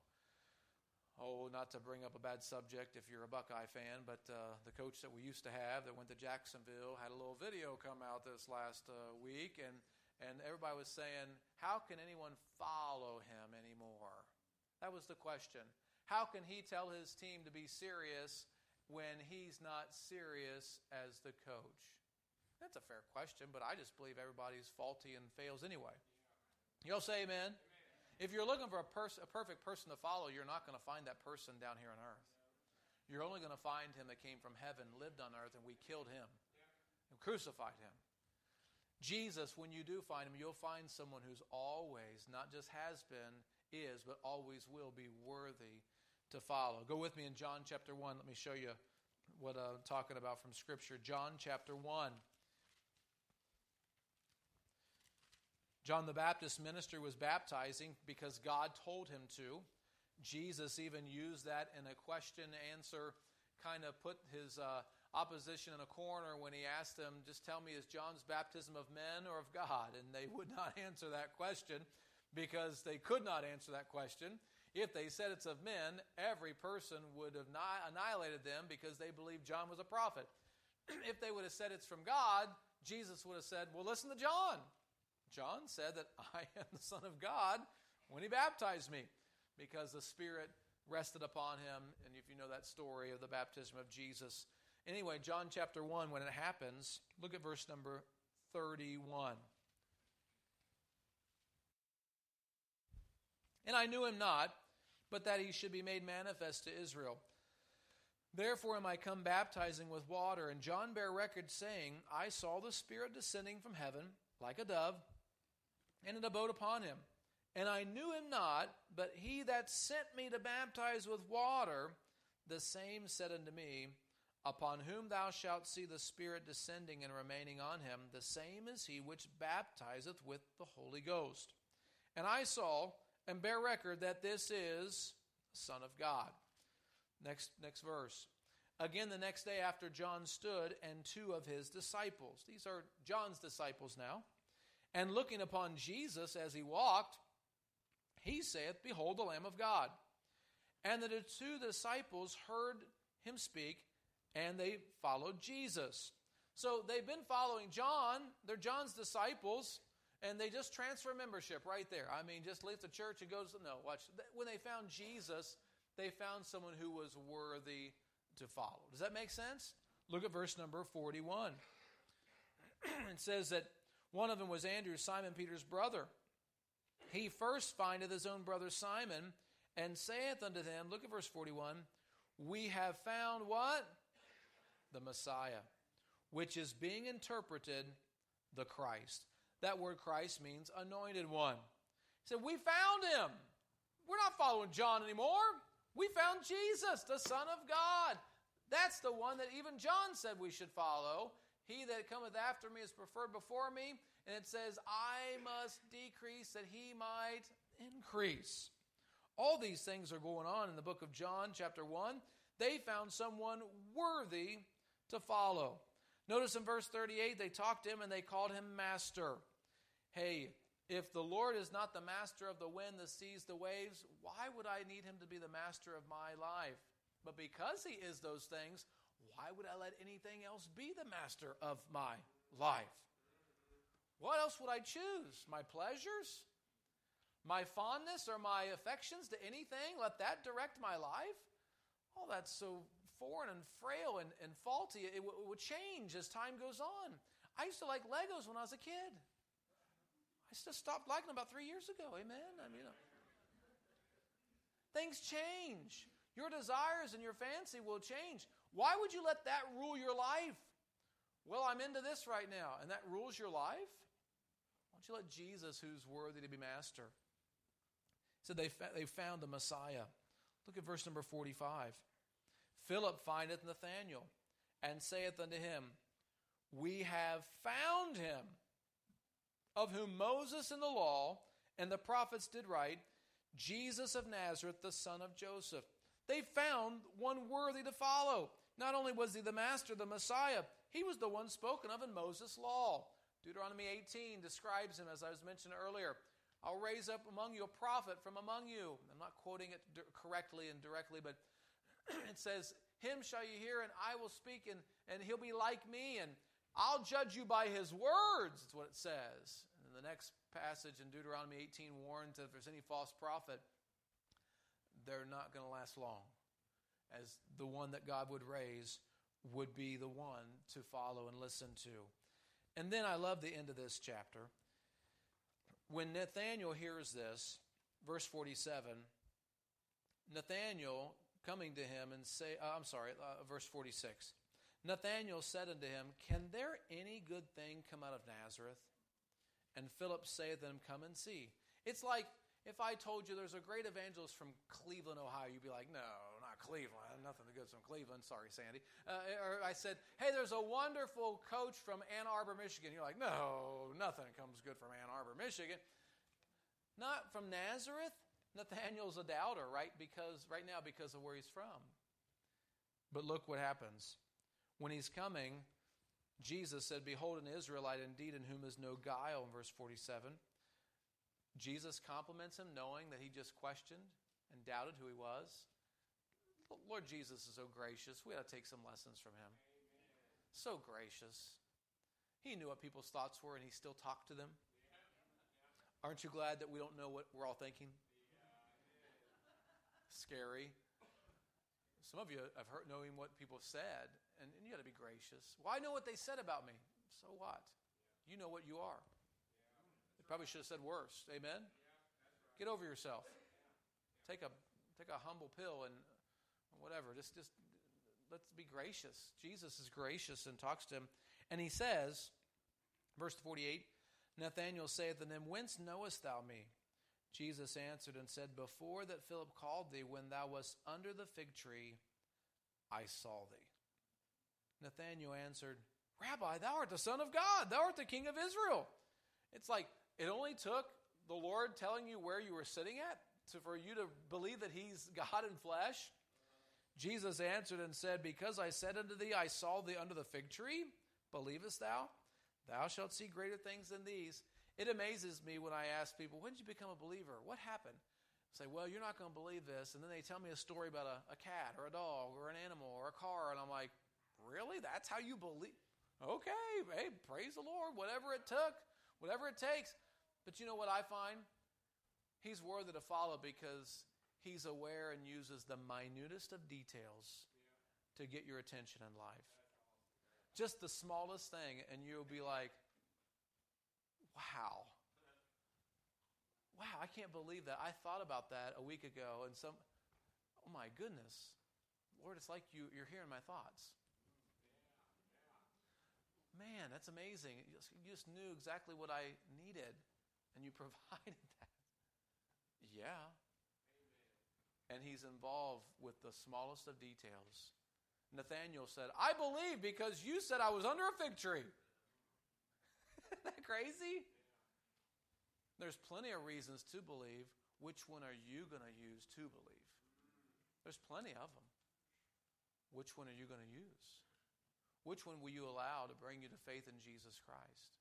Speaker 1: Oh, not to bring up a bad subject if you're a Buckeye fan, but the coach that we used to have that went to Jacksonville had a little video come out this last week, and everybody was saying, how can anyone follow him anymore? That was the question. How can he tell his team to be serious when he's not serious as the coach? That's a fair question, but I just believe everybody's faulty and fails anyway. You'll say amen? If you're looking for a perfect person to follow, you're not going to find that person down here on earth. You're only going to find him that came from heaven, lived on earth, and we killed him and crucified him. Jesus, when you do find him, you'll find someone who's always, not just has been, is, but always will be worthy to follow. Go with me in John chapter 1. Let me show you what I'm talking about from Scripture. John chapter 1. John the Baptist's ministry was baptizing because God told him to. Jesus even used that in a question-answer, kind of put his opposition in a corner when he asked them, just tell me, is John's baptism of men or of God? And they would not answer that question because they could not answer that question. If they said it's of men, every person would have annihilated them because they believed John was a prophet. If they would have said it's from God, Jesus would have said, well, listen to John. John said that I am the Son of God when he baptized me because the Spirit rested upon him. And if you know that story of the baptism of Jesus. Anyway, John chapter 1, when it happens, look at verse number 31. And I knew him not, but that he should be made manifest to Israel. Therefore am I come baptizing with water. And John bare record, saying, I saw the Spirit descending from heaven like a dove, and it abode upon him. And I knew him not, but he that sent me to baptize with water, the same said unto me, upon whom thou shalt see the Spirit descending and remaining on him, the same is he which baptizeth with the Holy Ghost. And I saw and bear record that this is the Son of God. Next verse. Again, the next day after John stood, and two of his disciples. These are John's disciples now. And looking upon Jesus as he walked, he saith, Behold the Lamb of God. And the two disciples heard him speak, and they followed Jesus. So they've been following John. They're John's disciples, and they just transfer membership right there. I mean, just leave the church and goes, no, watch. When they found Jesus, they found someone who was worthy to follow. Does that make sense? Look at verse number 41. It says that one of them was Andrew, Simon Peter's brother. He first findeth his own brother Simon, and saith unto them, look at verse 41, we have found what? The Messiah, which is being interpreted the Christ. That word Christ means anointed one. He said, we found him. We're not following John anymore. We found Jesus, the Son of God. That's the one that even John said we should follow. He that cometh after me is preferred before me. And it says, I must decrease that he might increase. All these things are going on in the book of John, chapter 1. They found someone worthy to follow. Notice in verse 38, they talked to him and they called him Master. Hey, if the Lord is not the master of the wind, the seas, the waves, why would I need him to be the master of my life? But because he is those things, why would I let anything else be the master of my life? What else would I choose? My pleasures? My fondness or my affections to anything? Let that direct my life? Oh, that's so foreign and frail and faulty. It would change as time goes on. I used to like Legos when I was a kid. I just stopped liking them about 3 years ago. Amen? I mean, things change. Your desires and your fancy will change. Why would you let that rule your life? Well, I'm into this right now, and that rules your life? Why don't you let Jesus, who's worthy to be master? So they found the Messiah. Look at verse number 45. Philip findeth Nathanael, and saith unto him, we have found him, of whom Moses in the law and the prophets did write, Jesus of Nazareth, the son of Joseph. They found one worthy to follow. Not only was he the master, the Messiah, he was the one spoken of in Moses' law. Deuteronomy 18 describes him, as I was mentioning earlier. I'll raise up among you a prophet from among you. I'm not quoting it correctly and directly, but it says, him shall you hear, and I will speak, and he'll be like me, and I'll judge you by his words. That's what it says. And the next passage in Deuteronomy 18 warns that if there's any false prophet, they're not going to last long, as the one that God would raise would be the one to follow and listen to. And then I love the end of this chapter. When Nathanael hears this, verse 47, Nathanael coming to him and verse 46. Nathanael said unto him, can there any good thing come out of Nazareth? And Philip saith unto him, come and see. It's like if I told you there's a great evangelist from Cleveland, Ohio, you'd be like, no, not Cleveland. Nothing that goes from Cleveland. Sorry, Sandy. Or I said, hey, there's a wonderful coach from Ann Arbor, Michigan. You're like, no, nothing comes good from Ann Arbor, Michigan. Not from Nazareth. Nathanael's a doubter right now because of where he's from. But look what happens. When he's coming, Jesus said, "Behold, an Israelite indeed in whom is no guile," in verse 47. Jesus compliments him knowing that he just questioned and doubted who he was. Lord Jesus is so gracious. We ought to take some lessons from him. Amen. So gracious. He knew what people's thoughts were and he still talked to them. Aren't you glad that we don't know what we're all thinking? Scary. Some of you have heard knowing what people have said, and you got to be gracious. Well, I know what they said about me. So what? You know what you are. They probably should have said worse. Amen? Get over yourself. Take a humble pill and whatever. Just let's be gracious. Jesus is gracious and talks to him. And he says, verse 48, Nathanael saith unto him, "Whence knowest thou me?" Jesus answered and said, "Before that Philip called thee, when thou wast under the fig tree, I saw thee." Nathanael answered, "Rabbi, thou art the Son of God. Thou art the King of Israel." It's like it only took the Lord telling you where you were sitting at for you to believe that he's God in flesh. Jesus answered and said, "Because I said unto thee, I saw thee under the fig tree, believest thou? Thou shalt see greater things than these." It amazes me when I ask people, "When did you become a believer? What happened?" I say, "Well, you're not going to believe this." And then they tell me a story about a cat or a dog or an animal or a car. And I'm like, really? That's how you believe? Okay, hey, praise the Lord. Whatever it took, whatever it takes. But you know what I find? He's worthy to follow because he's aware and uses the minutest of details to get your attention in life. Just the smallest thing, and you'll be like, wow, I can't believe that. I thought about that a week ago, and oh my goodness, Lord, it's like you're hearing my thoughts. Man, that's amazing. You just knew exactly what I needed, and you provided that. Yeah. And he's involved with the smallest of details. Nathanael said, "I believe because you said I was under a fig tree." Isn't that crazy? There's plenty of reasons to believe. Which one are you going to use to believe? There's plenty of them. Which one are you going to use? Which one will you allow to bring you to faith in Jesus Christ?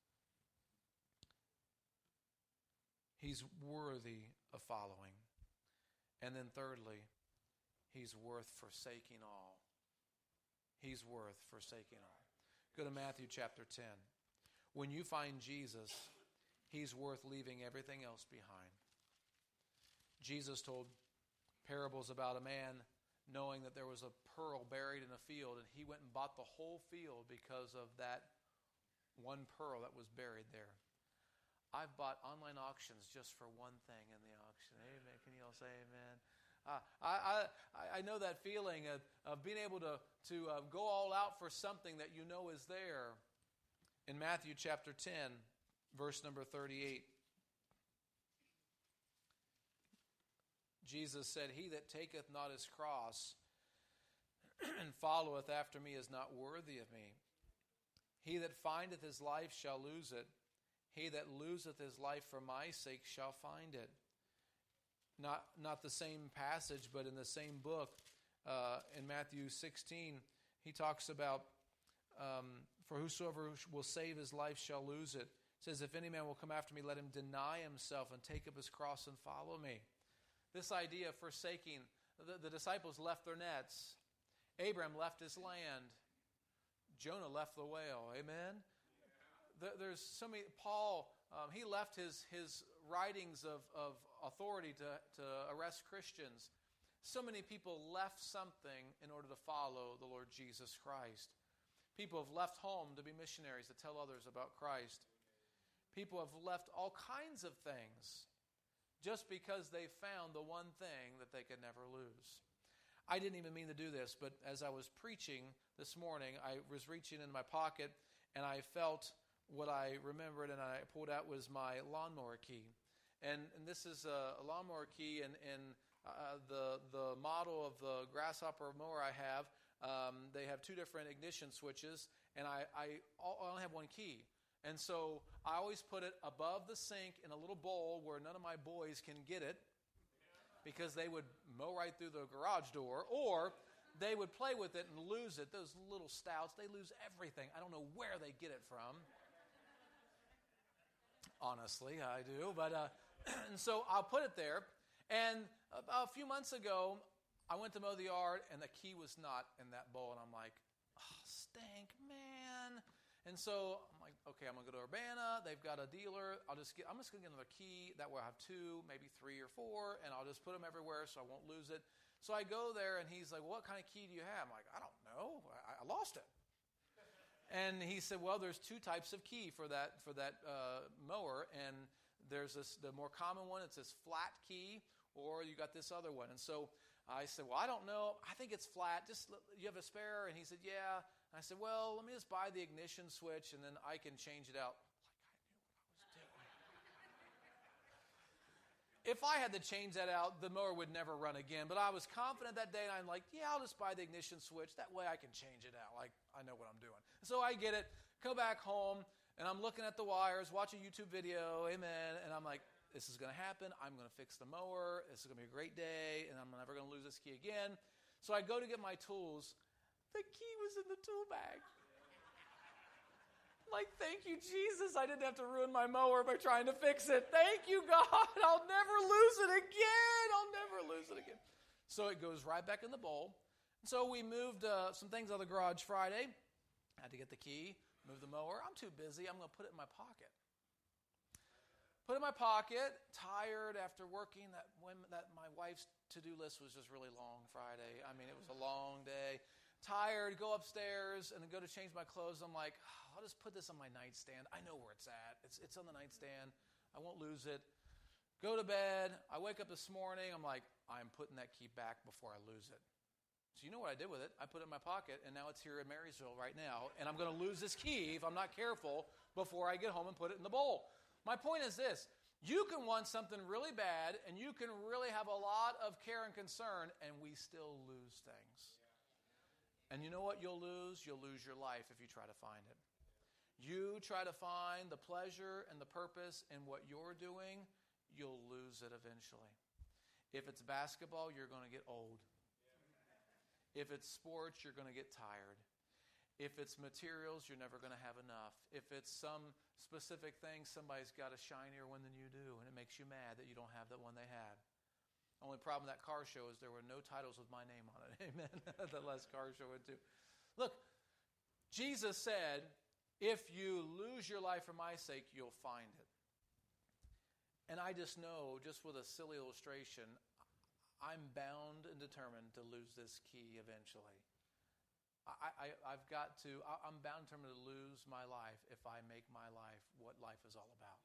Speaker 1: He's worthy of following. And then thirdly, he's worth forsaking all. He's worth forsaking all. Go to Matthew chapter 10. When you find Jesus, he's worth leaving everything else behind. Jesus told parables about a man knowing that there was a pearl buried in a field, and he went and bought the whole field because of that one pearl that was buried there. I've bought online auctions just for one thing in the auction. Amen. Can you all say amen? I know that feeling of being able to go all out for something that you know is there. In Matthew chapter 10, verse number 38, Jesus said, "He that taketh not his cross and followeth after me is not worthy of me. He that findeth his life shall lose it. He that loseth his life for my sake shall find it." Not the same passage, but in the same book, in Matthew 16, he talks about, "For whosoever will save his life shall lose it." It says, "If any man will come after me, let him deny himself and take up his cross and follow me." This idea of forsaking, the disciples left their nets. Abraham left his land. Jonah left the whale. Amen? There's so many. Paul, he left his writings of authority to arrest Christians. So many people left something in order to follow the Lord Jesus Christ. People have left home to be missionaries, to tell others about Christ. People have left all kinds of things just because they found the one thing that they could never lose. I didn't even mean to do this, but as I was preaching this morning, I was reaching in my pocket, and I felt what I remembered, and I pulled out was my lawnmower key. And this is a lawnmower key, and the model of the Grasshopper mower I have, they have two different ignition switches, and I only have one key. And so I always put it above the sink in a little bowl where none of my boys can get it. because they would mow right through the garage door, or they would play with it and lose it. Those little stouts, they lose everything. I don't know where they get it from. Honestly, I do. But and so I'll put it there. And a few months ago, I went to mow the yard, and the key was not in that bowl. And I'm like, oh, stink, man. And so I'm like, okay, I'm going to go to Urbana. They've got a dealer. I'm just going to get another key. That way I'll have 2, maybe 3 or 4, and I'll just put them everywhere so I won't lose it. So I go there, and he's like, well, what kind of key do you have? I'm like, I don't know. I lost it. And he said, well, there's 2 types of key for that mower, and there's the more common one. It's this flat key, or you got this other one. And so I said, well, I don't know. I think it's flat. Just you have a spare? And he said, yeah. And I said, well, let me just buy the ignition switch, and then I can change it out. If I had to change that out, the mower would never run again. But I was confident that day, and I'm like, yeah, I'll just buy the ignition switch. That way I can change it out. Like, I know what I'm doing. So I get it, go back home, and I'm looking at the wires, watch a YouTube video, amen, and I'm like, this is going to happen. I'm going to fix the mower. This is going to be a great day, and I'm never going to lose this key again. So I go to get my tools. The key was in the tool bag. Like, thank you, Jesus. I didn't have to ruin my mower by trying to fix it. Thank you, God. I'll never lose it again. I'll never lose it again. So it goes right back in the bowl. So we moved some things out of the garage Friday. I had to get the key, move the mower. I'm too busy. I'm going to put it in my pocket. Put it in my pocket, tired after working. That my wife's to-do list was just really long Friday. I mean, it was a long day. Tired, go upstairs, and then go to change my clothes. I'm like, oh, I'll just put this on my nightstand. I know where it's at. It's on the nightstand. I won't lose it. Go to bed. I wake up this morning. I'm like, I'm putting that key back before I lose it. So you know what I did with it? I put it in my pocket, and now it's here in Marysville right now, and I'm going to lose this key if I'm not careful before I get home and put it in the bowl. My point is this. You can want something really bad, and you can really have a lot of care and concern, and we still lose things. And you know what you'll lose? You'll lose your life if you try to find it. You try to find the pleasure and the purpose in what you're doing, you'll lose it eventually. If it's basketball, you're going to get old. If it's sports, you're going to get tired. If it's materials, you're never going to have enough. If it's some specific thing, somebody's got a shinier one than you do, and it makes you mad that you don't have the one they had. Only problem with that car show is there were no titles with my name on it. Amen. The last car show went to. Look, Jesus said, if you lose your life for my sake, you'll find it. And I just know, just with a silly illustration, I'm bound and determined to lose this key eventually. I'm bound and determined to lose my life if I make my life what life is all about.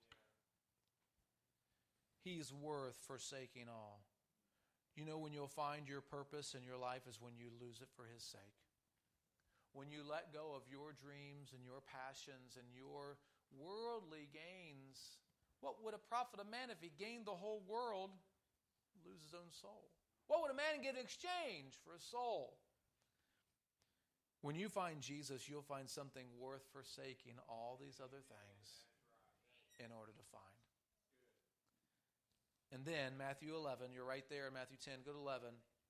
Speaker 1: He's worth forsaking all. You know when you'll find your purpose in your life is when you lose it for His sake. When you let go of your dreams and your passions and your worldly gains. What would a profit a man if he gained the whole world, lose his own soul? What would a man give in exchange for a soul? When you find Jesus, you'll find something worth forsaking all these other things in order to find. And then, Matthew 11, you're right there in Matthew 10, go to 11.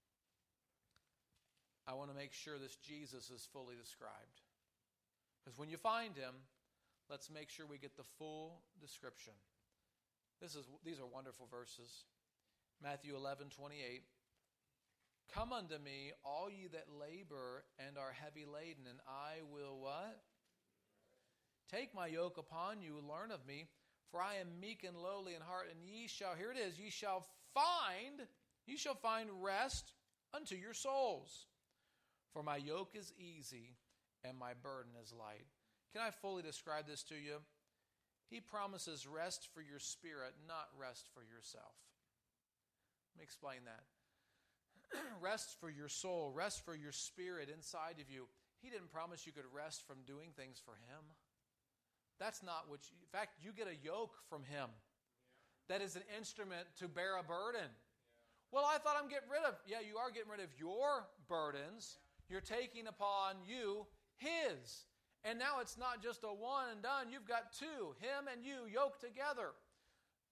Speaker 1: I want to make sure this Jesus is fully described. Because when you find Him, let's make sure we get the full description. These are wonderful verses. Matthew 11:28. Come unto me, all ye that labor and are heavy laden, and I will what? Take my yoke upon you, learn of me, for I am meek and lowly in heart, and ye shall, here it is, ye shall find rest unto your souls. For my yoke is easy, and my burden is light. Can I fully describe this to you? He promises rest for your spirit, not rest for yourself. Let me explain that. Rest for your soul, rest for your spirit inside of you. He didn't promise you could rest from doing things for Him. That's not what you... In fact, you get a yoke from Him. That is an instrument to bear a burden. Well, I thought I'm getting rid of... Yeah, you are getting rid of your burdens. You're taking upon you His. And now it's not just a one and done. You've got two, Him and you, yoked together.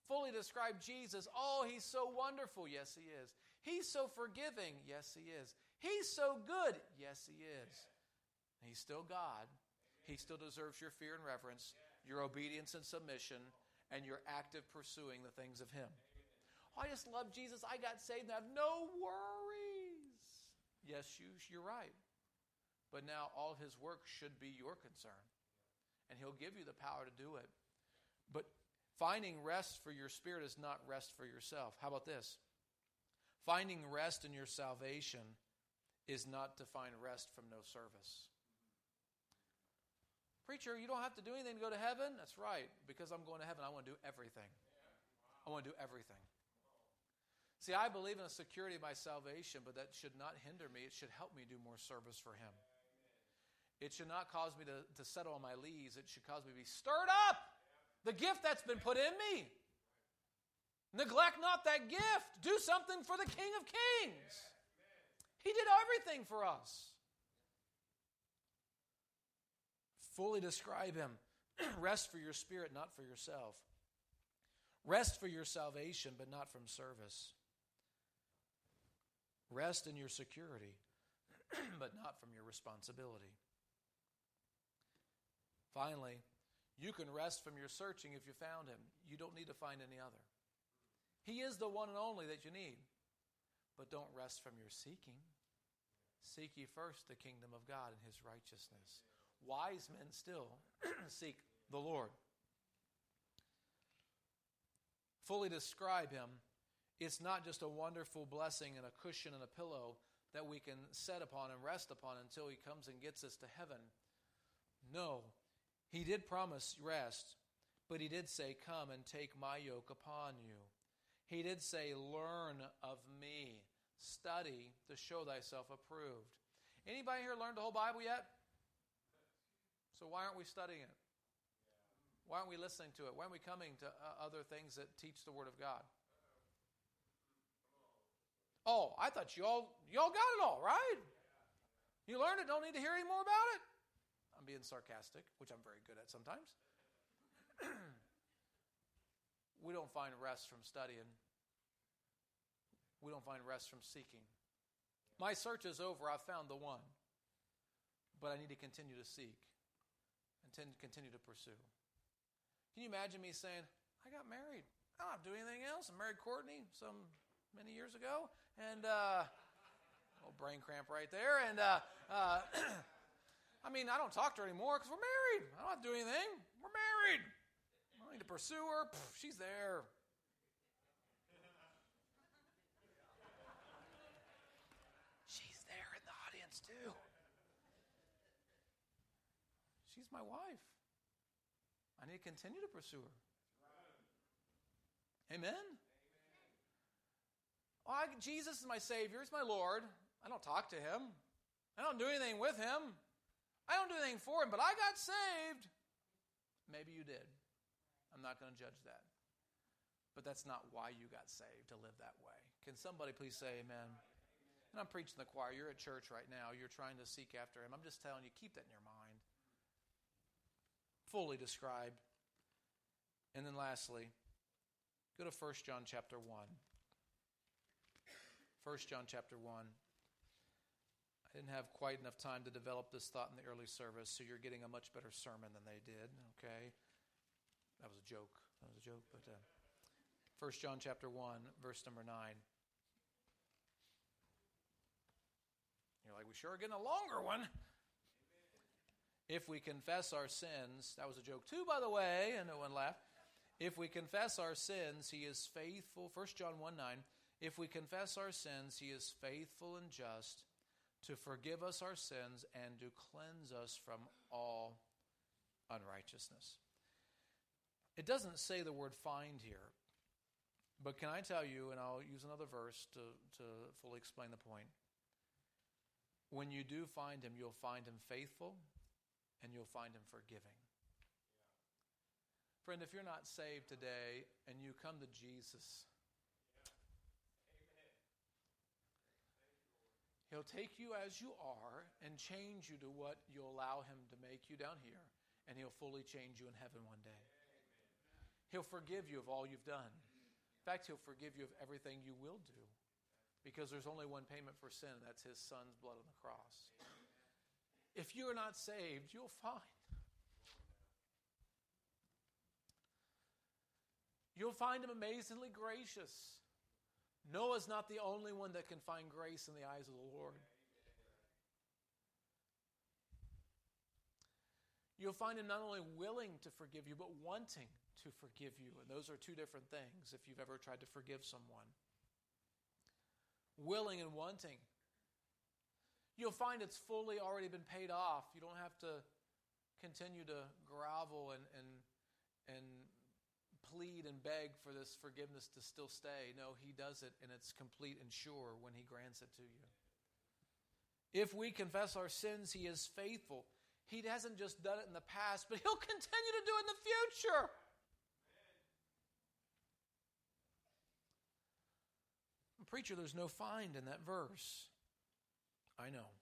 Speaker 1: Fully describe Jesus. Oh, he's so wonderful. Yes, he is. He's so forgiving. Yes, he is. He's so good. Yes, he is. He's still God. He still deserves your fear and reverence, your obedience and submission, and your active pursuing the things of him. Oh, I just love Jesus. I got saved and I have no worries. Yes, you're right. But now all his work should be your concern. And he'll give you the power to do it. But finding rest for your spirit is not rest for yourself. How about this? Finding rest in your salvation is not to find rest from no service. Preacher, you don't have to do anything to go to heaven? That's right. Because I'm going to heaven, I want to do everything. I want to do everything. See, I believe in the security of my salvation, but that should not hinder me. It should help me do more service for him. It should not cause me to settle on my lees. It should cause me to be stirred up. The gift that's been put in me. Neglect not that gift. Do something for the King of Kings. He did everything for us. Fully describe him. Rest for your spirit, not for yourself. Rest for your salvation, but not from service. Rest in your security, but not from your responsibility. Finally, you can rest from your searching if you found him. You don't need to find any other. He is the one and only that you need. But don't rest from your seeking. Seek ye first the kingdom of God and his righteousness. Wise men still seek the Lord. Fully describe him. It's not just a wonderful blessing and a cushion and a pillow that we can set upon and rest upon until he comes and gets us to heaven. No. He did promise rest, but he did say, come and take my yoke upon you. He did say, learn of me. Study to show thyself approved. Anybody here learned the whole Bible yet? So why aren't we studying it? Why aren't we listening to it? Why aren't we coming to other things that teach the Word of God? Oh, I thought y'all got it all, right? You learned it, don't need to hear any more about it? I'm being sarcastic, which I'm very good at sometimes. We don't find rest from studying. We don't find rest from seeking. My search is over. I've found the one. But I need to continue to seek and continue to pursue. Can you imagine me saying, I got married. I don't have to do anything else. I married Courtney many years ago. And, little brain cramp right there. And, I mean, I don't talk to her anymore because we're married. I don't have to do anything. We're married. I don't need to pursue her. She's there. She's there in the audience too. She's my wife. I need to continue to pursue her. Amen? Oh, Jesus is my Savior. He's my Lord. I don't talk to him. I don't do anything with him. I don't do anything for him, but I got saved. Maybe you did. I'm not going to judge that. But that's not why you got saved, to live that way. Can somebody please say amen? And I'm preaching to the choir. You're at church right now. You're trying to seek after him. I'm just telling you, keep that in your mind. Fully described. And then lastly, go to 1 John chapter 1. 1 John chapter 1. I didn't have quite enough time to develop this thought in the early service, so you're getting a much better sermon than they did, okay? That was a joke. But 1 John chapter 1, verse number 9. You're like, we sure are getting a longer one. If we confess our sins, that was a joke too, by the way, and no one laughed. If we confess our sins, he is faithful. 1 John 1, 9. If we confess our sins, he is faithful and just to forgive us our sins and to cleanse us from all unrighteousness. It doesn't say the word find here, but can I tell you, and I'll use another verse to fully explain the point. When you do find him, you'll find him faithful and you'll find him forgiving. Friend, if you're not saved today and you come to Jesus, he'll take you as you are and change you to what you allow him to make you down here, and he'll fully change you in heaven one day. He'll forgive you of all you've done. In fact, He'll forgive you of everything you will do. Because there's only one payment for sin, and that's His Son's blood on the cross. If you are not saved, you'll find. You'll find Him amazingly gracious. Noah's not the only one that can find grace in the eyes of the Lord. You'll find Him not only willing to forgive you, but wanting to forgive you. And those are two different things if you've ever tried to forgive someone. Willing and wanting. You'll find it's fully already been paid off. You don't have to continue to grovel and plead and beg for this forgiveness to still stay. No, He does it, and it's complete and sure when He grants it to you. If we confess our sins, He is faithful. He hasn't just done it in the past, but He'll continue to do it in the future. Preacher, there's no find in that verse. I know.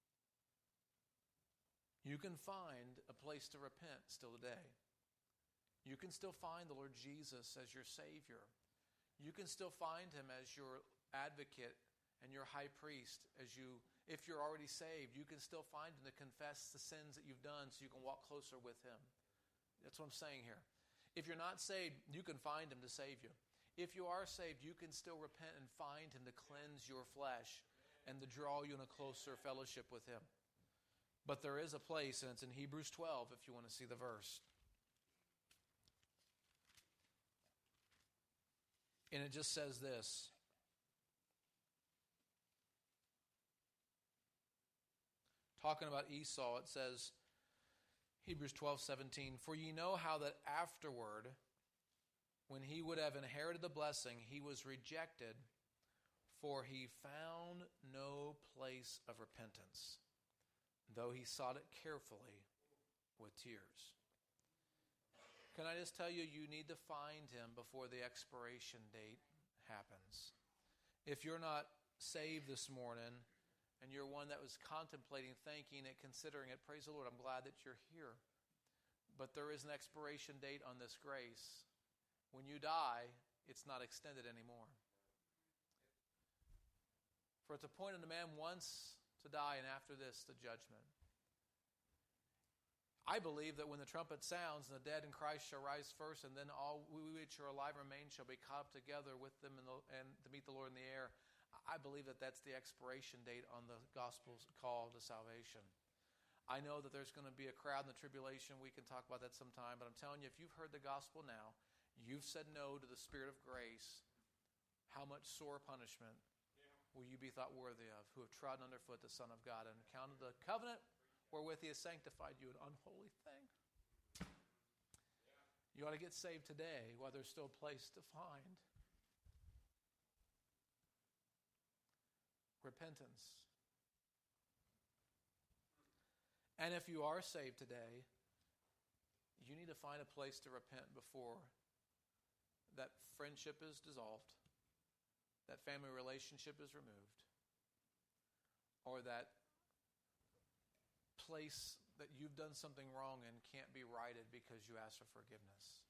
Speaker 1: You can find a place to repent still today. You can still find the Lord Jesus as your Savior. You can still find Him as your advocate and your high priest. If you're already saved, you can still find Him to confess the sins that you've done so you can walk closer with Him. That's what I'm saying here. If you're not saved, you can find Him to save you. If you are saved, you can still repent and find Him to cleanse your flesh and to draw you in a closer fellowship with Him. But there is a place, and it's in Hebrews 12 if you want to see the verse. And it just says this. Talking about Esau, it says, Hebrews 12:17, "For ye know how that afterward, when he would have inherited the blessing, he was rejected, for he found no place of repentance, though he sought it carefully with tears." Can I just tell you, you need to find Him before the expiration date happens. If you're not saved this morning, and you're one that was contemplating, thinking it, considering it, praise the Lord, I'm glad that you're here. But there is an expiration date on this grace. When you die, it's not extended anymore. For it's appointed a man once to die, and after this, the judgment. I believe that when the trumpet sounds, and the dead in Christ shall rise first, and then all we which are alive remain shall be caught up together with them and to meet the Lord in the air. I believe that that's the expiration date on the gospel's call to salvation. I know that there's going to be a crowd in the tribulation. We can talk about that sometime. But I'm telling you, if you've heard the gospel now, you've said no to the Spirit of grace, how much sore punishment will you be thought worthy of, who have trodden underfoot the Son of God and counted the covenant wherewith He has sanctified you an unholy thing? You ought to get saved today while there's still a place to find repentance. And if you are saved today, you need to find a place to repent before that friendship is dissolved, that family relationship is removed, or that place that you've done something wrong and can't be righted because you asked for forgiveness.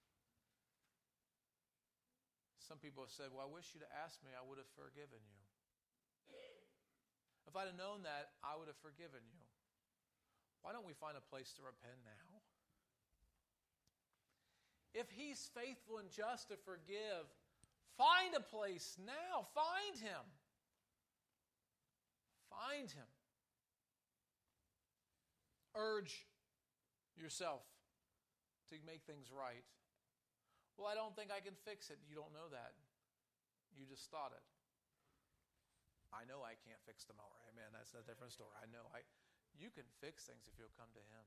Speaker 1: Some people have said, well, I wish you'd have asked me, I would have forgiven you. If I'd have known that, I would have forgiven you. Why don't we find a place to repent now? If He's faithful and just to forgive, find a place now. Find Him. Find Him. Urge yourself to make things right. Well, I don't think I can fix it. You don't know that. You just thought it. I know I can't fix tomorrow. Amen. That's a different story. I know. You can fix things if you'll come to Him.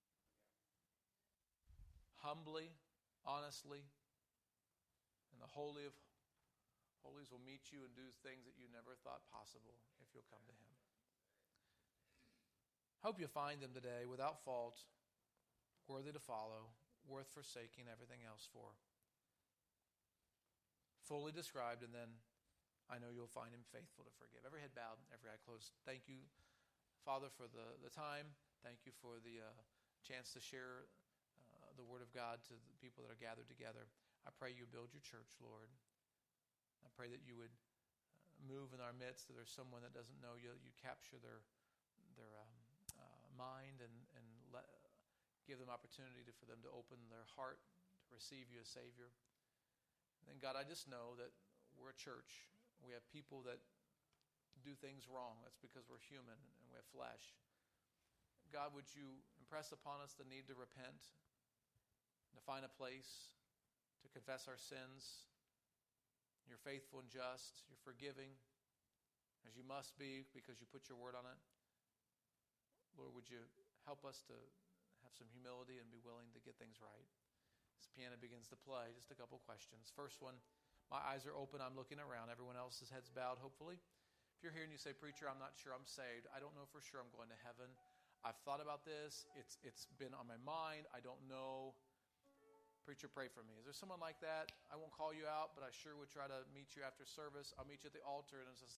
Speaker 1: Humbly, honestly, and the Holy of Holies will meet you and do things that you never thought possible if you'll come to Him. Hope you find Him today without fault, worthy to follow, worth forsaking everything else for. Fully described, and then I know you'll find Him faithful to forgive. Every head bowed, every eye closed. Thank you, Father, for the time. Thank you for the chance to share the Word of God to the people that are gathered together. I pray you build your church, Lord. I pray that you would move in our midst, that there's someone that doesn't know you, you capture their mind and give them opportunity for them to open their heart to receive you as Savior. And then, God, I just know that we're a church. We have people that do things wrong. That's because we're human and we have flesh. God, would you impress upon us the need to repent, to find a place to confess our sins. You're faithful and just. You're forgiving, as you must be because you put your word on it. Lord, would you help us to have some humility and be willing to get things right? This piano begins to play. Just a couple questions. First one, my eyes are open. I'm looking around. Everyone else's head's bowed, hopefully. If you're here and you say, preacher, I'm not sure I'm saved. I don't know for sure I'm going to heaven. I've thought about this. It's been on my mind. I don't know. Preacher, pray for me. Is there someone like that? I won't call you out, but I sure would try to meet you after service. I'll meet you at the altar, and as